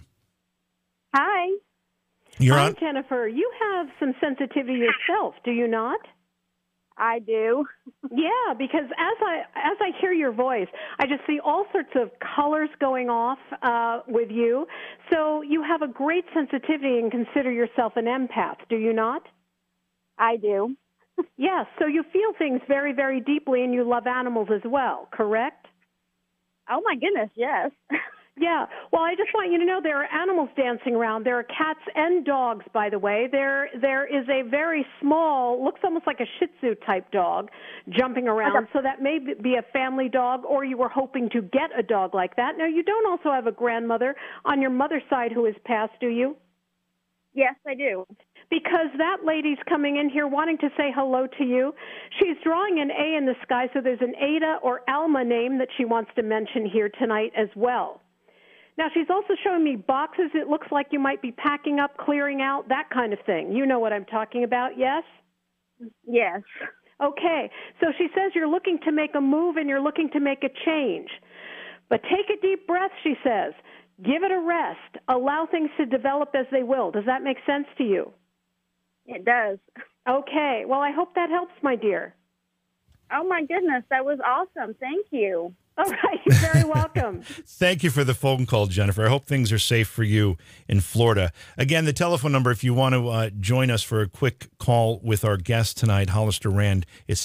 Hi. You're Hi, on. Jennifer. You have some sensitivity yourself, do you not? I do. Yeah, because as I hear your voice, I just see all sorts of colors going off with you. So you have a great sensitivity and consider yourself an empath, do you not? I do. Yes, so you feel things very, very deeply, and you love animals as well, correct? Oh, my goodness, yes. Yeah. Well, I just want you to know there are animals dancing around. There are cats and dogs, by the way. There is a very small, looks almost like a Shih Tzu type dog jumping around. So that may be a family dog, or you were hoping to get a dog like that. Now, you don't also have a grandmother on your mother's side who has passed, do you? Yes, I do. Because that lady's coming in here wanting to say hello to you. She's drawing an A in the sky, so there's an Ada or Alma name that she wants to mention here tonight as well. Now, she's also showing me boxes. It looks like you might be packing up, clearing out, that kind of thing. You know what I'm talking about, yes? Yes. Okay. So she says you're looking to make a move and you're looking to make a change. But take a deep breath, she says. Give it a rest. Allow things to develop as they will. Does that make sense to you? It does. Okay. Well, I hope that helps, my dear. Oh, my goodness. That was awesome. Thank you. All right. You're very welcome. Thank you for the phone call, Jennifer. I hope things are safe for you in Florida. Again, the telephone number, if you want to join us for a quick call with our guest tonight, Hollister Rand, is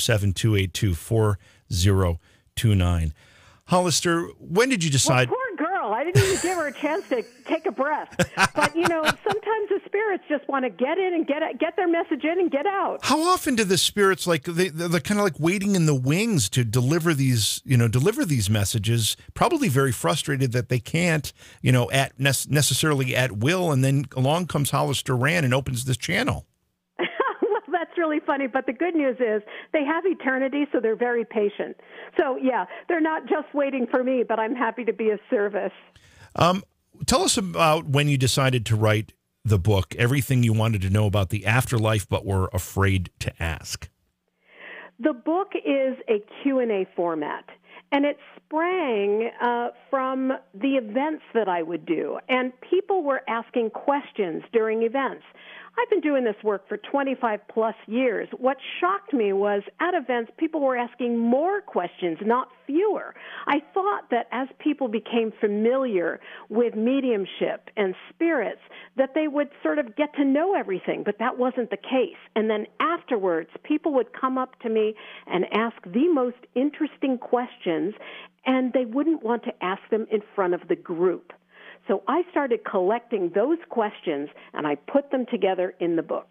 607-282-4029. Hollister, when did you decide? Well, poor girl. I didn't even give her a chance to take a breath. But, sometimes the spirits just want to get in and get their message in and get out. How often do the spirits, they're kind of like waiting in the wings to deliver these messages, probably very frustrated that they can't, necessarily at will, and then along comes Hollister Rand and opens this channel. That's really funny, but the good news is they have eternity, so they're very patient. So, yeah, they're not just waiting for me, but I'm happy to be of service. Tell us about when you decided to write the book, Everything You Wanted to Know About the Afterlife But Were Afraid to Ask. The book is a Q&A format, and it sprang from the events that I would do, and people were asking questions during events. I've been doing this work for 25-plus years. What shocked me was at events, people were asking more questions, not fewer. I thought that as people became familiar with mediumship and spirits, that they would sort of get to know everything, but that wasn't the case. And then afterwards, people would come up to me and ask the most interesting questions, and they wouldn't want to ask them in front of the group. So I started collecting those questions, and I put them together in the book.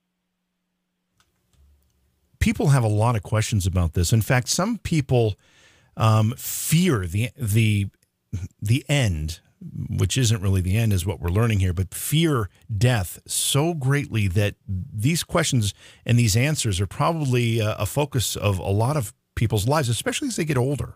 People have a lot of questions about this. In fact, some people fear the end, which isn't really the end, is what we're learning here, but fear death so greatly that these questions and these answers are probably a focus of a lot of people's lives, especially as they get older.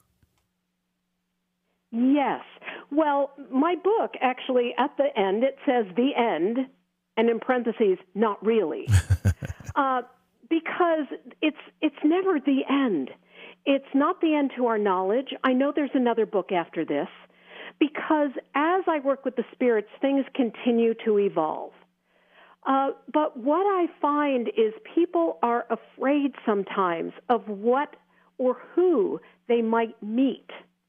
Yes. Well, my book, actually, at the end, it says the end, and in parentheses, not really, because it's never the end. It's not the end to our knowledge. I know there's another book after this, because as I work with the spirits, things continue to evolve. But what I find is people are afraid sometimes of what or who they might meet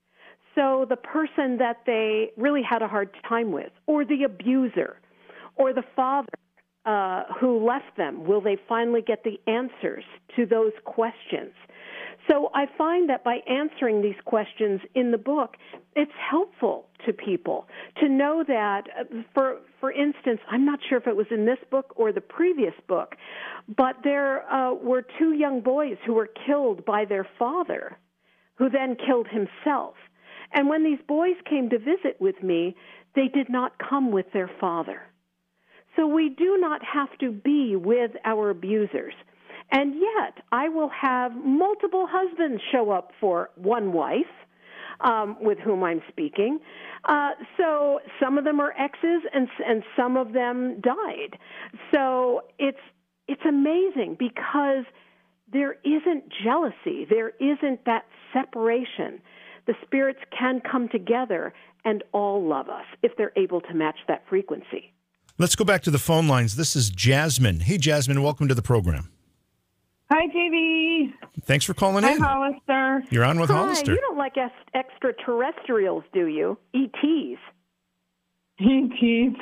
So the person that they really had a hard time with, or the abuser, or the father who left them, will they finally get the answers to those questions? So I find that by answering these questions in the book, it's helpful to people to know that, for instance, I'm not sure if it was in this book or the previous book, but there were two young boys who were killed by their father, who then killed himself. And when these boys came to visit with me, they did not come with their father. So we do not have to be with our abusers. And yet, I will have multiple husbands show up for one wife with whom I'm speaking. So some of them are exes, and some of them died. So it's amazing because there isn't jealousy. There isn't that separation. The spirits can come together and all love us if they're able to match that frequency. Let's go back to the phone lines. This is Jasmine. Hey, Jasmine, welcome to the program. Hi, JV. Thanks for calling Hi, in. Hollister. You're on with Hollister. You don't like extraterrestrials, do you? ETs. ETs.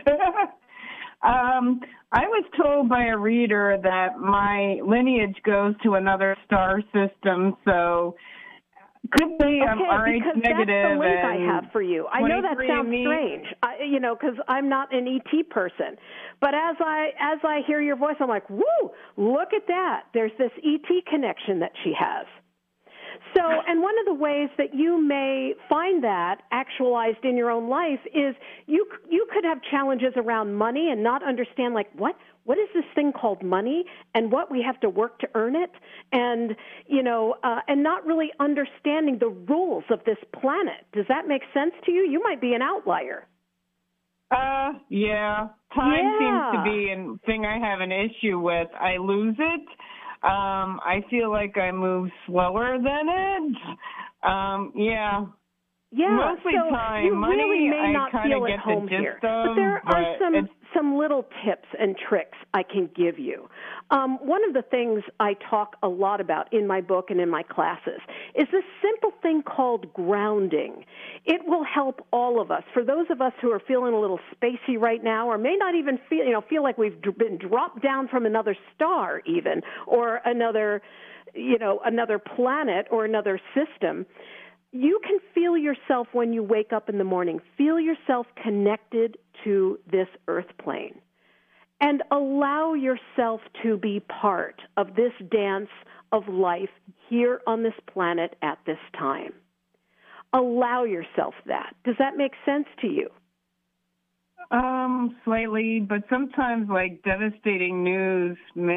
I was told by a reader that my lineage goes to another star system, so could be I'm RH because negative. That's the link I have for you. I know that sounds 23andMe. strange, because I'm not an ET person. But as I hear your voice, I'm like, woo, look at that. There's this ET connection that she has. So, and one of the ways that you may find that actualized in your own life is you could have challenges around money and not understand, like, what is this thing called money and what we have to work to earn it, and and not really understanding the rules of this planet. Does that make sense to you? You might be an outlier. Yeah. Time seems to be a thing I have an issue with. I lose it. I feel like I move slower than it. Yeah. Yeah, mostly so time. you Money, really may I not feel at home here. But there are some little tips and tricks I can give you. One of the things I talk a lot about in my book and in my classes is this simple thing called grounding. It will help all of us. For those of us who are feeling a little spacey right now, or may not even feel like we've been dropped down from another star even, or another planet or another system, you can feel yourself when you wake up in the morning. Feel yourself connected to this earth plane. And allow yourself to be part of this dance of life here on this planet at this time. Allow yourself that. Does that make sense to you? Slightly, but sometimes, like, devastating news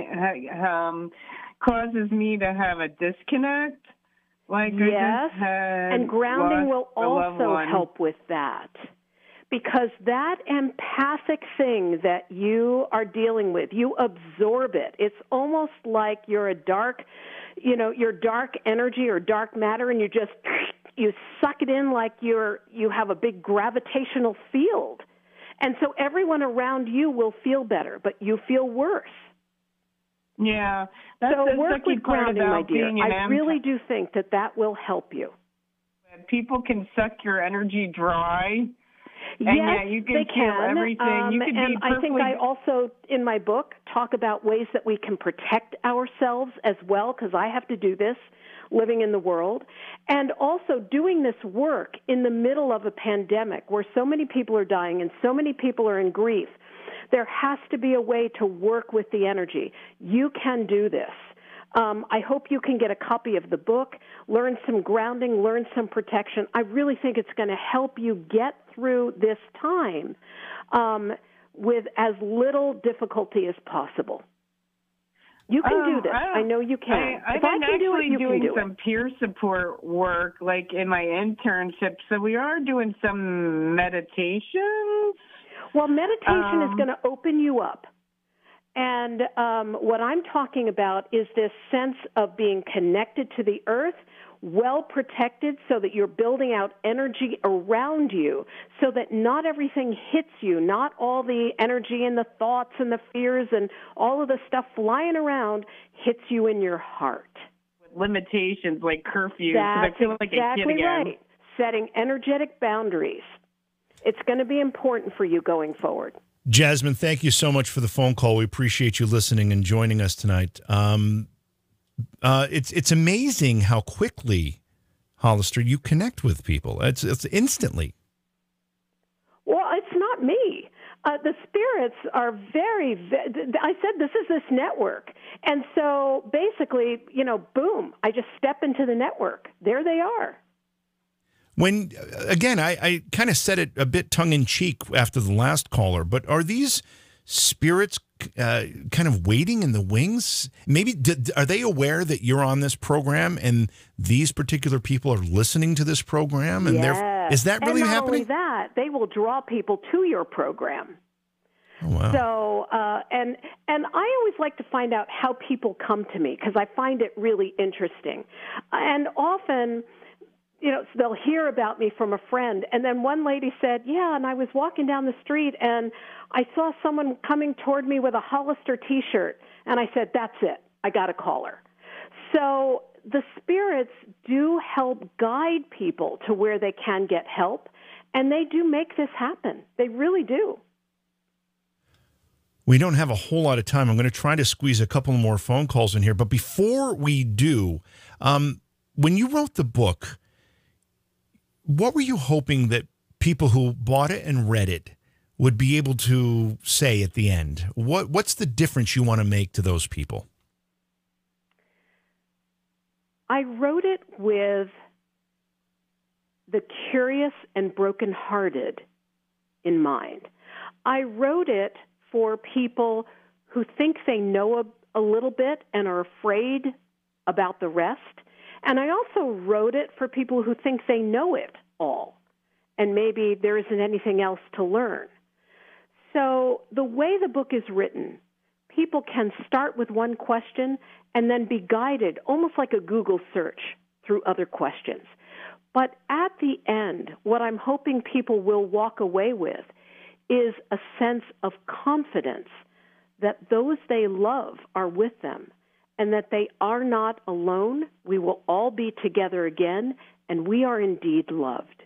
causes me to have a disconnect. Like, yes, I just had and grounding will also one. help with that. Because that empathic thing that you are dealing with, you absorb it. It's almost like you're your dark energy or dark matter, and you suck it in like you have a big gravitational field. And so everyone around you will feel better, but you feel worse. Yeah. That's so work with grounding, my dear. I really do think that will help you. People can suck your energy dry. Yes, you can they feel can. everything. You can and I think I also, in my book, talk about ways that we can protect ourselves as well, because I have to do this living in the world, and also doing this work in the middle of a pandemic where so many people are dying and so many people are in grief. There has to be a way to work with the energy. You can do this. I hope you can get a copy of the book, learn some grounding, learn some protection. I really think it's going to help you get through this time with as little difficulty as possible. You can do this. I know you can. I've been actually doing some peer support work, like in my internship. So we are doing some meditations. Well, meditation is going to open you up. And what I'm talking about is this sense of being connected to the earth, well protected so that you're building out energy around you so that not everything hits you, not all the energy and the thoughts and the fears and all of the stuff flying around hits you in your heart. Limitations like curfews. That's I feel like exactly a kid again. Right. setting energetic boundaries. It's going to be important for you going forward. Jasmine, thank you so much for the phone call. We appreciate you listening and joining us tonight. It's amazing how quickly, Hollister, you connect with people. It's instantly. Well, it's not me. The spirits are I said this is this network. And so basically, boom, I just step into the network. There they are. When, again, I kind of said it a bit tongue-in-cheek after the last caller, but are these spirits kind of waiting in the wings? Maybe, are they aware that you're on this program and these particular people are listening to this program? And yes. Is that really happening? And not happening? only that, they will draw people to your program. Oh, wow. So, and I always like to find out how people come to me because I find it really interesting. And often, they'll hear about me from a friend. And then one lady said, yeah, and I was walking down the street and I saw someone coming toward me with a Hollister T-shirt. And I said, that's it. I got to call her. So the spirits do help guide people to where they can get help. And they do make this happen. They really do. We don't have a whole lot of time. I'm going to try to squeeze a couple more phone calls in here. But before we do, when you wrote the book, what were you hoping that people who bought it and read it would be able to say at the end? What's the difference you want to make to those people? I wrote it with the curious and brokenhearted in mind. I wrote it for people who think they know a little bit and are afraid about the rest. And I also wrote it for people who think they know it all, and maybe there isn't anything else to learn. So the way the book is written, people can start with one question and then be guided, almost like a Google search, through other questions. But at the end, what I'm hoping people will walk away with is a sense of confidence that those they love are with them, and that they are not alone. We will all be together again, and we are indeed loved.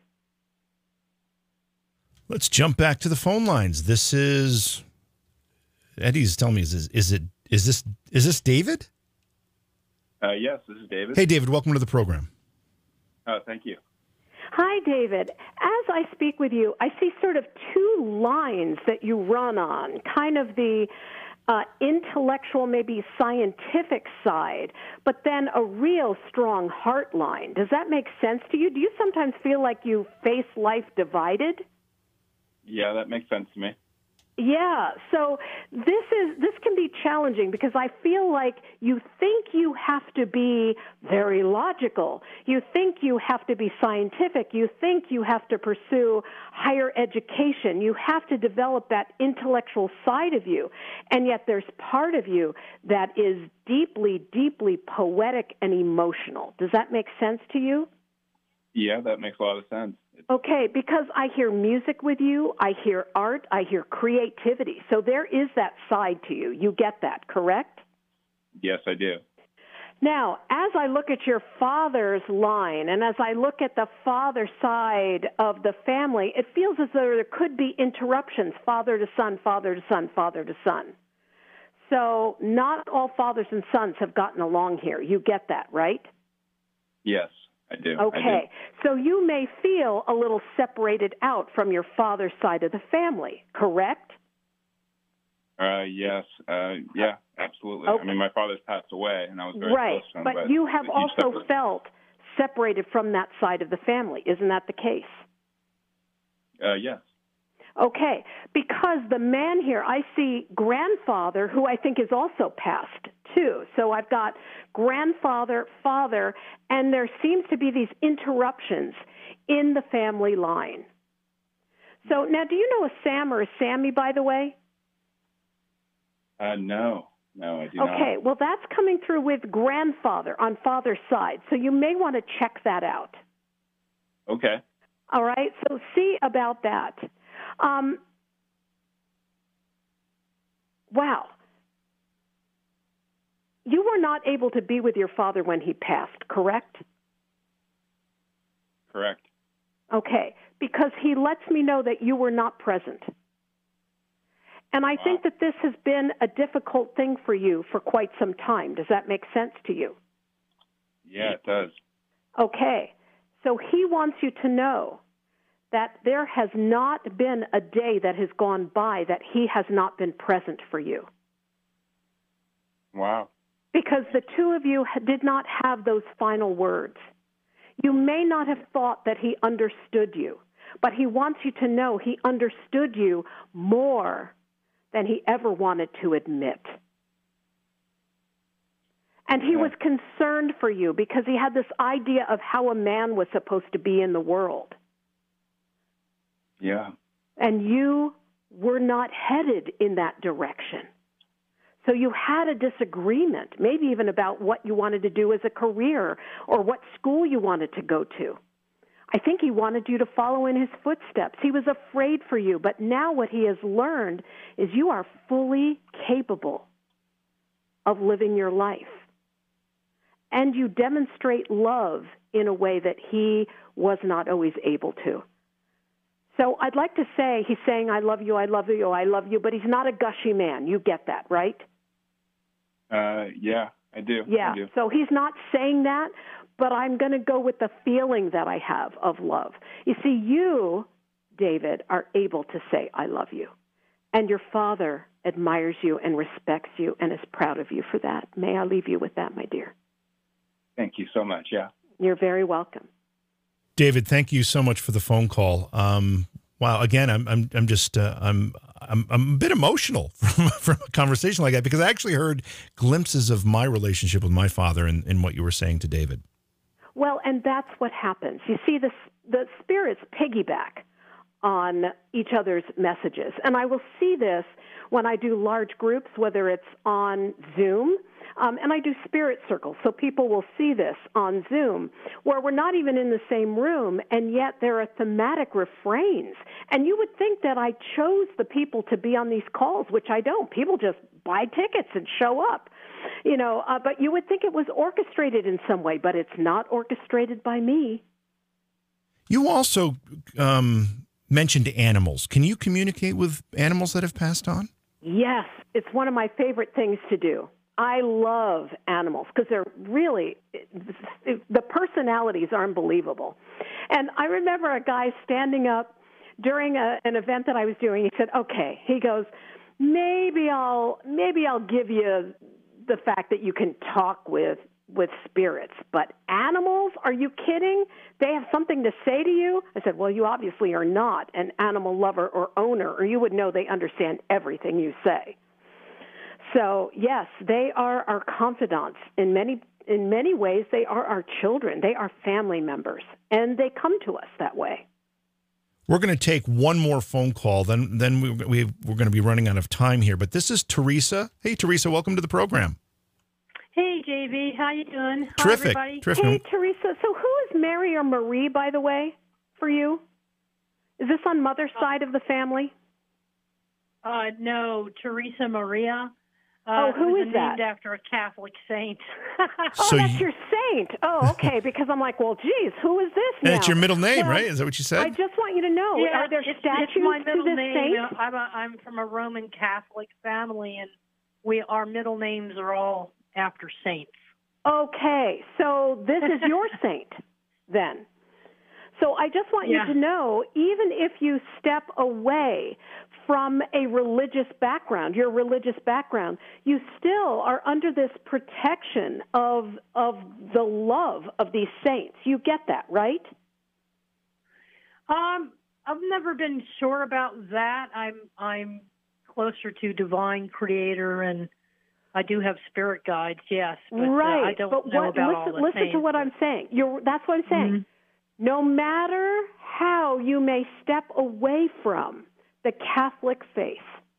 Let's jump back to the phone lines. This is Eddie's telling me, is this David? Yes, this is David. Hey, David, welcome to the program. Thank you. Hi, David. As I speak with you, I see sort of two lines that you run on, kind of the intellectual, maybe scientific side, but then a real strong heart line. Does that make sense to you? Do you sometimes feel like you face life divided? Yeah, that makes sense to me. Yeah, so this can be challenging because I feel like you think you have to be very logical. You think you have to be scientific. You think you have to pursue higher education. You have to develop that intellectual side of you. And yet there's part of you that is deeply, deeply poetic and emotional. Does that make sense to you? Yeah, that makes a lot of sense. Okay, because I hear music with you, I hear art, I hear creativity. So there is that side to you. You get that, correct? Yes, I do. Now, as I look at your father's line and as I look at the father side of the family, it feels as though there could be interruptions, father to son, father to son, father to son. So not all fathers and sons have gotten along here. You get that, right? Yes. I do. Okay. So you may feel a little separated out from your father's side of the family, correct? Yes. Yeah, absolutely. Okay. I mean, my father's passed away, and I was very right. close to him. But you have also felt separated from that side of the family. Isn't that the case? Yes. Okay. Because the man here, I see grandfather, who I think is also passed, too. So I've got grandfather, father, and there seems to be these interruptions in the family line. So now, do you know a Sam or a Sammy, by the way? No, I do not. Okay, well, that's coming through with grandfather on father's side, so you may want to check that out. Okay. All right, so see about that. Wow. You were not able to be with your father when he passed, correct? Correct. Okay, because he lets me know that you were not present. And I think that this has been a difficult thing for you for quite some time. Does that make sense to you? Yeah, it does. Okay, so he wants you to know that there has not been a day that has gone by that he has not been present for you. Wow. Because the two of you did not have those final words. You may not have thought that he understood you, but he wants you to know he understood you more than he ever wanted to admit. And he was concerned for you because he had this idea of how a man was supposed to be in the world. Yeah. And you were not headed in that direction. So you had a disagreement, maybe even about what you wanted to do as a career or what school you wanted to go to. I think he wanted you to follow in his footsteps. He was afraid for you, but now what he has learned is you are fully capable of living your life. And you demonstrate love in a way that he was not always able to. So I'd like to say, he's saying, I love you, I love you, I love you, but he's not a gushy man. You get that, right? Yeah, I do. Yeah, I do. so he's not saying that, but I'm going to go with the feeling that I have of love. You see, you, David, are able to say, I love you. And your father admires you and respects you and is proud of you for that. May I leave you with that, my dear? Thank you so much, yeah. You're very welcome. David, thank you so much for the phone call. Wow, again, I'm just I'm a bit emotional from a conversation like that because I actually heard glimpses of my relationship with my father in what you were saying to David. Well, and that's what happens. You see, the spirits piggyback on each other's messages. And I will see this when I do large groups, whether it's on Zoom, and I do spirit circles, so people will see this on Zoom, where we're not even in the same room, and yet there are thematic refrains. And you would think that I chose the people to be on these calls, which I don't. People just buy tickets and show up, but you would think it was orchestrated in some way, but it's not orchestrated by me. You also mentioned animals. Can you communicate with animals that have passed on? Yes, it's one of my favorite things to do. I love animals because they're really, the personalities are unbelievable. And I remember a guy standing up during an event that I was doing. He said, okay, he goes, maybe I'll give you the fact that you can talk with spirits, but animals, are you kidding? They have something to say to you? I said, well, you obviously are not an animal lover or owner, or you would know they understand everything you say. So, yes, they are our confidants. In many ways, they are our children. They are family members, and they come to us that way. We're going to take one more phone call. Then we're going to be running out of time here. But this is Teresa. Hey, Teresa, welcome to the program. Hey, JV, how you doing? Terrific. Hi, everybody. Terrific. Hey, Teresa, so who is Mary or Marie, by the way, for you? Is this on mother's side of the family? No, Teresa Maria. Who is that? Named after a Catholic saint. So that's your saint. Oh, okay, because I'm like, well, geez, who is this now? And it's your middle name, right? Is that what you said? I just want you to know, are there statues it's my middle to this name. saint? I'm from a Roman Catholic family, and our middle names are all after saints. Okay, so this is your saint then. So I just want you to know, even if you step away from a religious background, your religious background, you still are under this protection of the love of these saints. You get that, right? I've never been sure about that. I'm closer to divine creator, and I do have spirit guides, yes, but right. I don't know about all the saints. Listen to what I'm saying. That's what I'm saying. Mm-hmm. No matter how you may step away from the Catholic faith,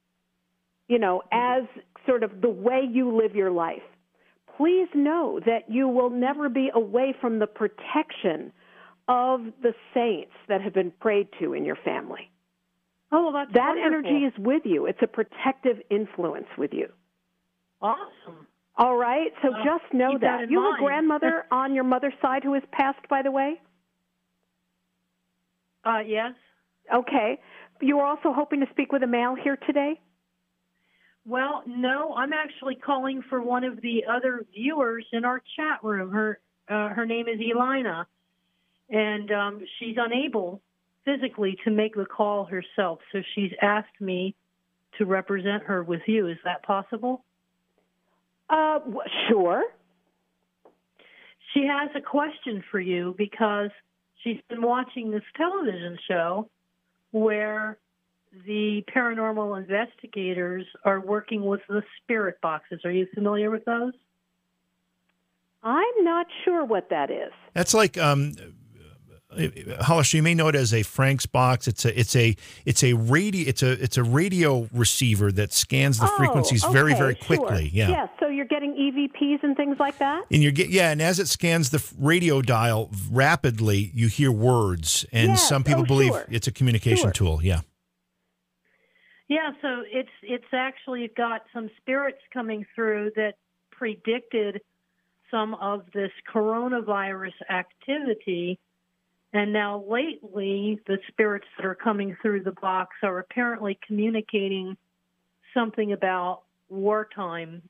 as sort of the way you live your life, please know that you will never be away from the protection of the saints that have been prayed to in your family. Oh, that's that wonderful. Energy is with you. It's a protective influence with you. Awesome. All right, so just know that. You have mind. a grandmother on your mother's side who has passed, by the way? Yes. Okay. You were also hoping to speak with a male here today? Well, no, I'm actually calling for one of the other viewers in our chat room. Her name is Elina, and she's unable physically to make the call herself, so she's asked me to represent her with you. Is that possible? Sure. She has a question for you because she's been watching this television show where the paranormal investigators are working with the spirit boxes. Are you familiar with those? I'm not sure what that is. That's like Hollister, you may know it as a Frank's box. It's a radio receiver that scans the frequencies very, very quickly. Sure. Yeah. So you're getting EVPs and things like that? And and as it scans the radio dial rapidly, you hear words, and some people believe it's a communication tool. Yeah. Yeah, so it's actually got some spirits coming through that predicted some of this coronavirus activity. And now lately, the spirits that are coming through the box are apparently communicating something about wartime.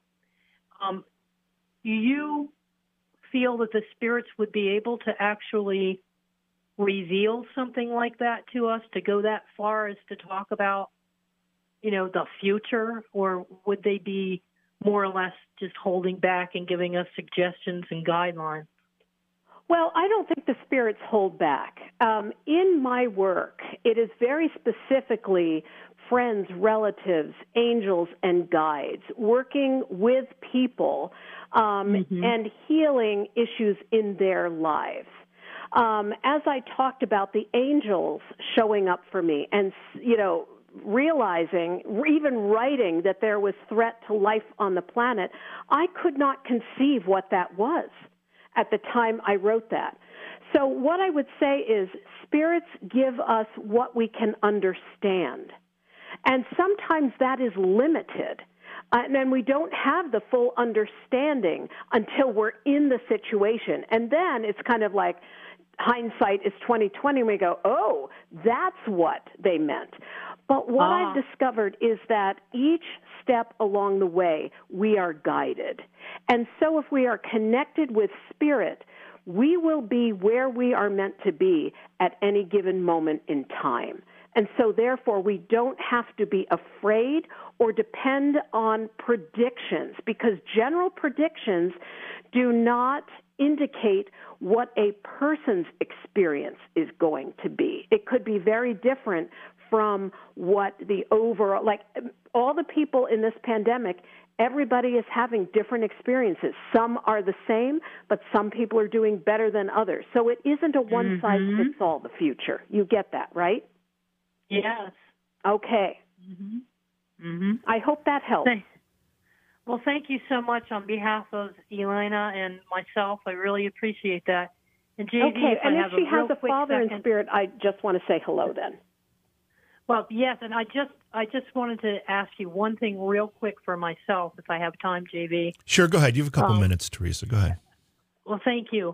Do you feel that the spirits would be able to actually reveal something like that to us, to go that far as to talk about, the future, or would they be more or less just holding back and giving us suggestions and guidelines? Well, I don't think the spirits hold back. In my work, it is very specifically friends, relatives, angels, and guides working with people and healing issues in their lives. As I talked about the angels showing up for me and, realizing, even writing that there was threat to life on the planet, I could not conceive what that was at the time I wrote that. So what I would say is spirits give us what we can understand. And sometimes that is limited. And we don't have the full understanding until we're in the situation. And then it's kind of like hindsight is 20/20, and we go, oh, that's what they meant. But what I've discovered is that each step along the way, we are guided. And so if we are connected with spirit, we will be where we are meant to be at any given moment in time. And so therefore, we don't have to be afraid or depend on predictions, because general predictions do not indicate what a person's experience is going to be. It could be very different from what the overall, like all the people in this pandemic, everybody is having different experiences. Some are the same, but some people are doing better than others. So it isn't a one-size-fits-all, the future. You get that, right? Yes. Okay. I hope that helps. Well, thank you so much on behalf of Elena and myself. I really appreciate that. And JD, okay, and if she has a father second, in spirit, I just want to say hello then. Well, yes, and I just wanted to ask you one thing real quick for myself, if I have time, JV. Sure, go ahead. You have a couple minutes, Teresa. Go ahead. Well, thank you.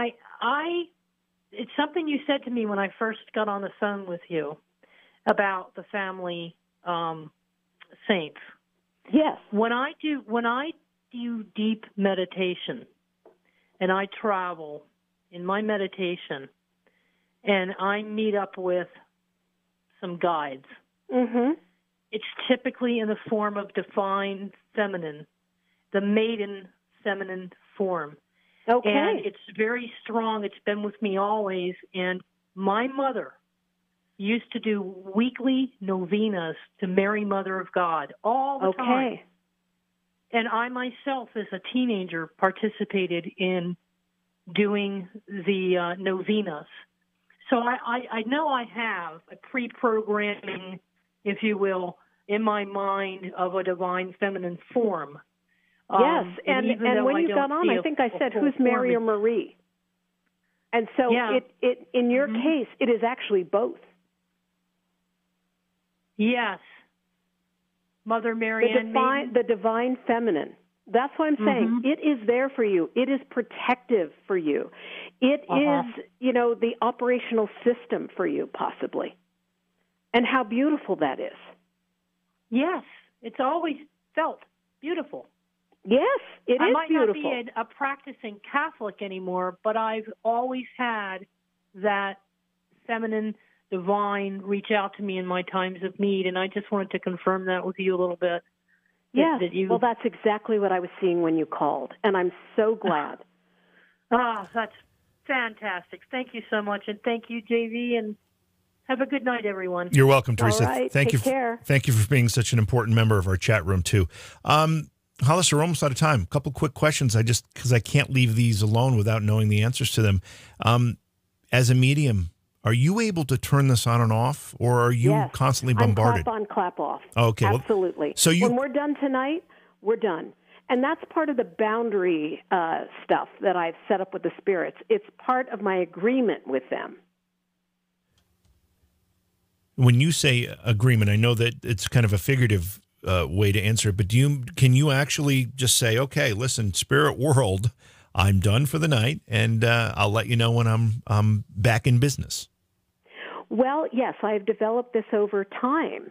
It's something you said to me when I first got on the phone with you about the family saints. Yes. When I do deep meditation, and I travel in my meditation, and I meet up with some guides. It's typically in the form of divine feminine, the maiden feminine form. Okay. And it's very strong. It's been with me always. And my mother used to do weekly novenas to Mary, Mother of God, all the time. And I myself, as a teenager, participated in doing the novenas. So I know I have a pre-programming, if you will, in my mind of a divine feminine form. Yes, and when you got on, I think I said, who's Mary or Marie? And so it in your case, it is actually both. Yes. Mother Mary the divine feminine. That's what I'm saying. It is there for you. It is protective for you. It is, the operational system for you, possibly. And how beautiful that is. Yes, it's always felt beautiful. Yes, it I is might beautiful. not be a practicing Catholic anymore, but I've always had that feminine, divine reach out to me in my times of need, and I just wanted to confirm that with you a little bit. Yes, well, that's exactly what I was seeing when you called, and I'm so glad. That's fantastic. Thank you so much, and thank you, JV, and have a good night, everyone. You're welcome, Teresa. All right, Take care. Thank you for being such an important member of our chat room, too. Hollis, we're almost out of time. A couple quick questions, because I can't leave these alone without knowing the answers to them. As a medium, are you able to turn this on and off, or are you constantly bombarded? I'm clap on, clap off. Okay. Absolutely. So when we're done tonight, we're done. And that's part of the boundary stuff that I've set up with the spirits. It's part of my agreement with them. When you say agreement, I know that it's kind of a figurative way to answer it, but can you actually just say, okay, listen, spirit world, I'm done for the night, and I'll let you know when I'm back in business? Well, yes, I've developed this over time,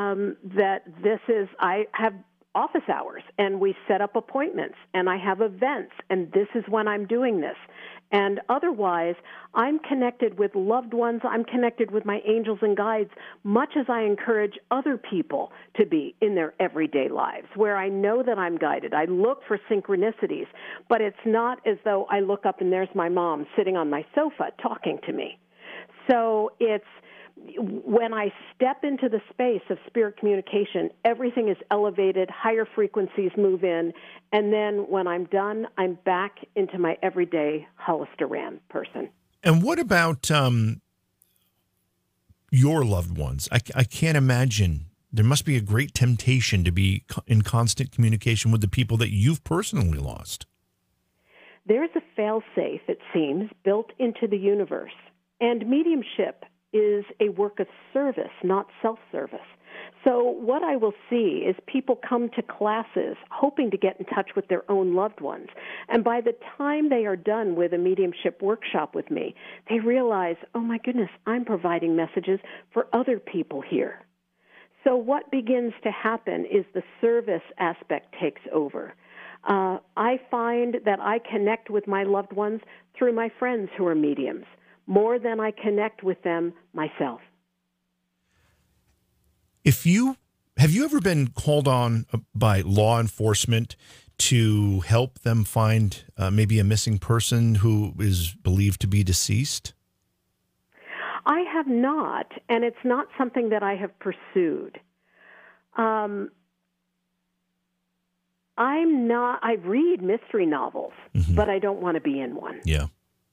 I have office hours, and we set up appointments, and I have events, and this is when I'm doing this. And otherwise, I'm connected with loved ones. I'm connected with my angels and guides, much as I encourage other people to be in their everyday lives, where I know that I'm guided. I look for synchronicities, but it's not as though I look up and there's my mom sitting on my sofa talking to me. So it's when I step into the space of spirit communication, everything is elevated, higher frequencies move in, and then when I'm done, I'm back into my everyday Hollister Rand person. And what about your loved ones? I can't imagine. There must be a great temptation to be in constant communication with the people that you've personally lost. There's a fail-safe, it seems, built into the universe, and mediumship is a work of service, not self-service. So what I will see is people come to classes hoping to get in touch with their own loved ones. And by the time they are done with a mediumship workshop with me, they realize, oh my goodness, I'm providing messages for other people here. So what begins to happen is the service aspect takes over. I find that I connect with my loved ones through my friends who are mediums, more than I connect with them myself. Have you ever been called on by law enforcement to help them find maybe a missing person who is believed to be deceased? I have not, and it's not something that I have pursued. I read mystery novels, but I don't want to be in one. Yeah.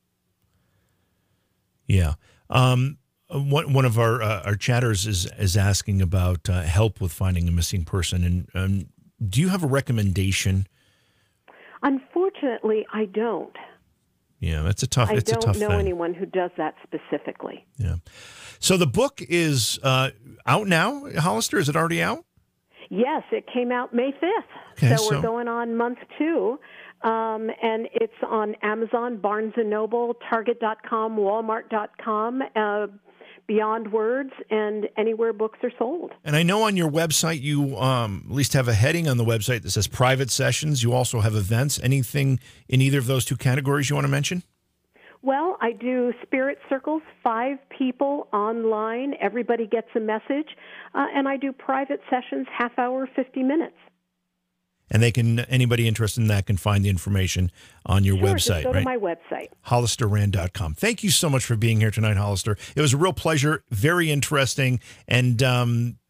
Yeah. One of our chatters is asking about help with finding a missing person. And do you have a recommendation? Unfortunately, I don't. Yeah, it's a tough thing. I don't know anyone who does that specifically. Yeah. So the book is out now, Hollister? Is it already out? Yes, it came out May 5th. Okay, so we're going on month 2. And it's on Amazon, Barnes & Noble, Target.com, Walmart.com, Beyond Words, and anywhere books are sold. And I know on your website you at least have a heading on the website that says private sessions. You also have events. Anything in either of those two categories you want to mention? Well, I do spirit circles, 5 people online. Everybody gets a message. And I do private sessions, half hour, 50 minutes. And anybody interested in that can find the information on your website, just go right? to my website. HollisterRand.com. Thank you so much for being here tonight, Hollister. It was a real pleasure, very interesting, and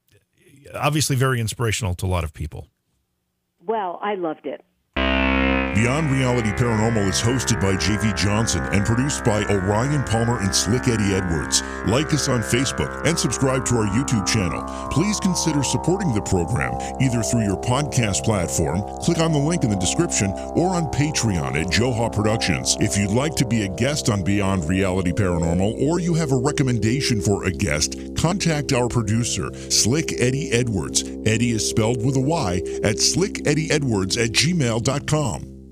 obviously very inspirational to a lot of people. Well, I loved it. Beyond Reality Paranormal is hosted by JV Johnson and produced by Orion Palmer and Slick Eddie Edwards. Like us on Facebook and subscribe to our YouTube channel. Please consider supporting the program either through your podcast platform, click on the link in the description, or on Patreon at Joha Productions. If you'd like to be a guest on Beyond Reality Paranormal, or you have a recommendation for a guest, contact our producer, Slick Eddie Edwards. Eddie is spelled with a Y at slickeddieedwards@gmail.com.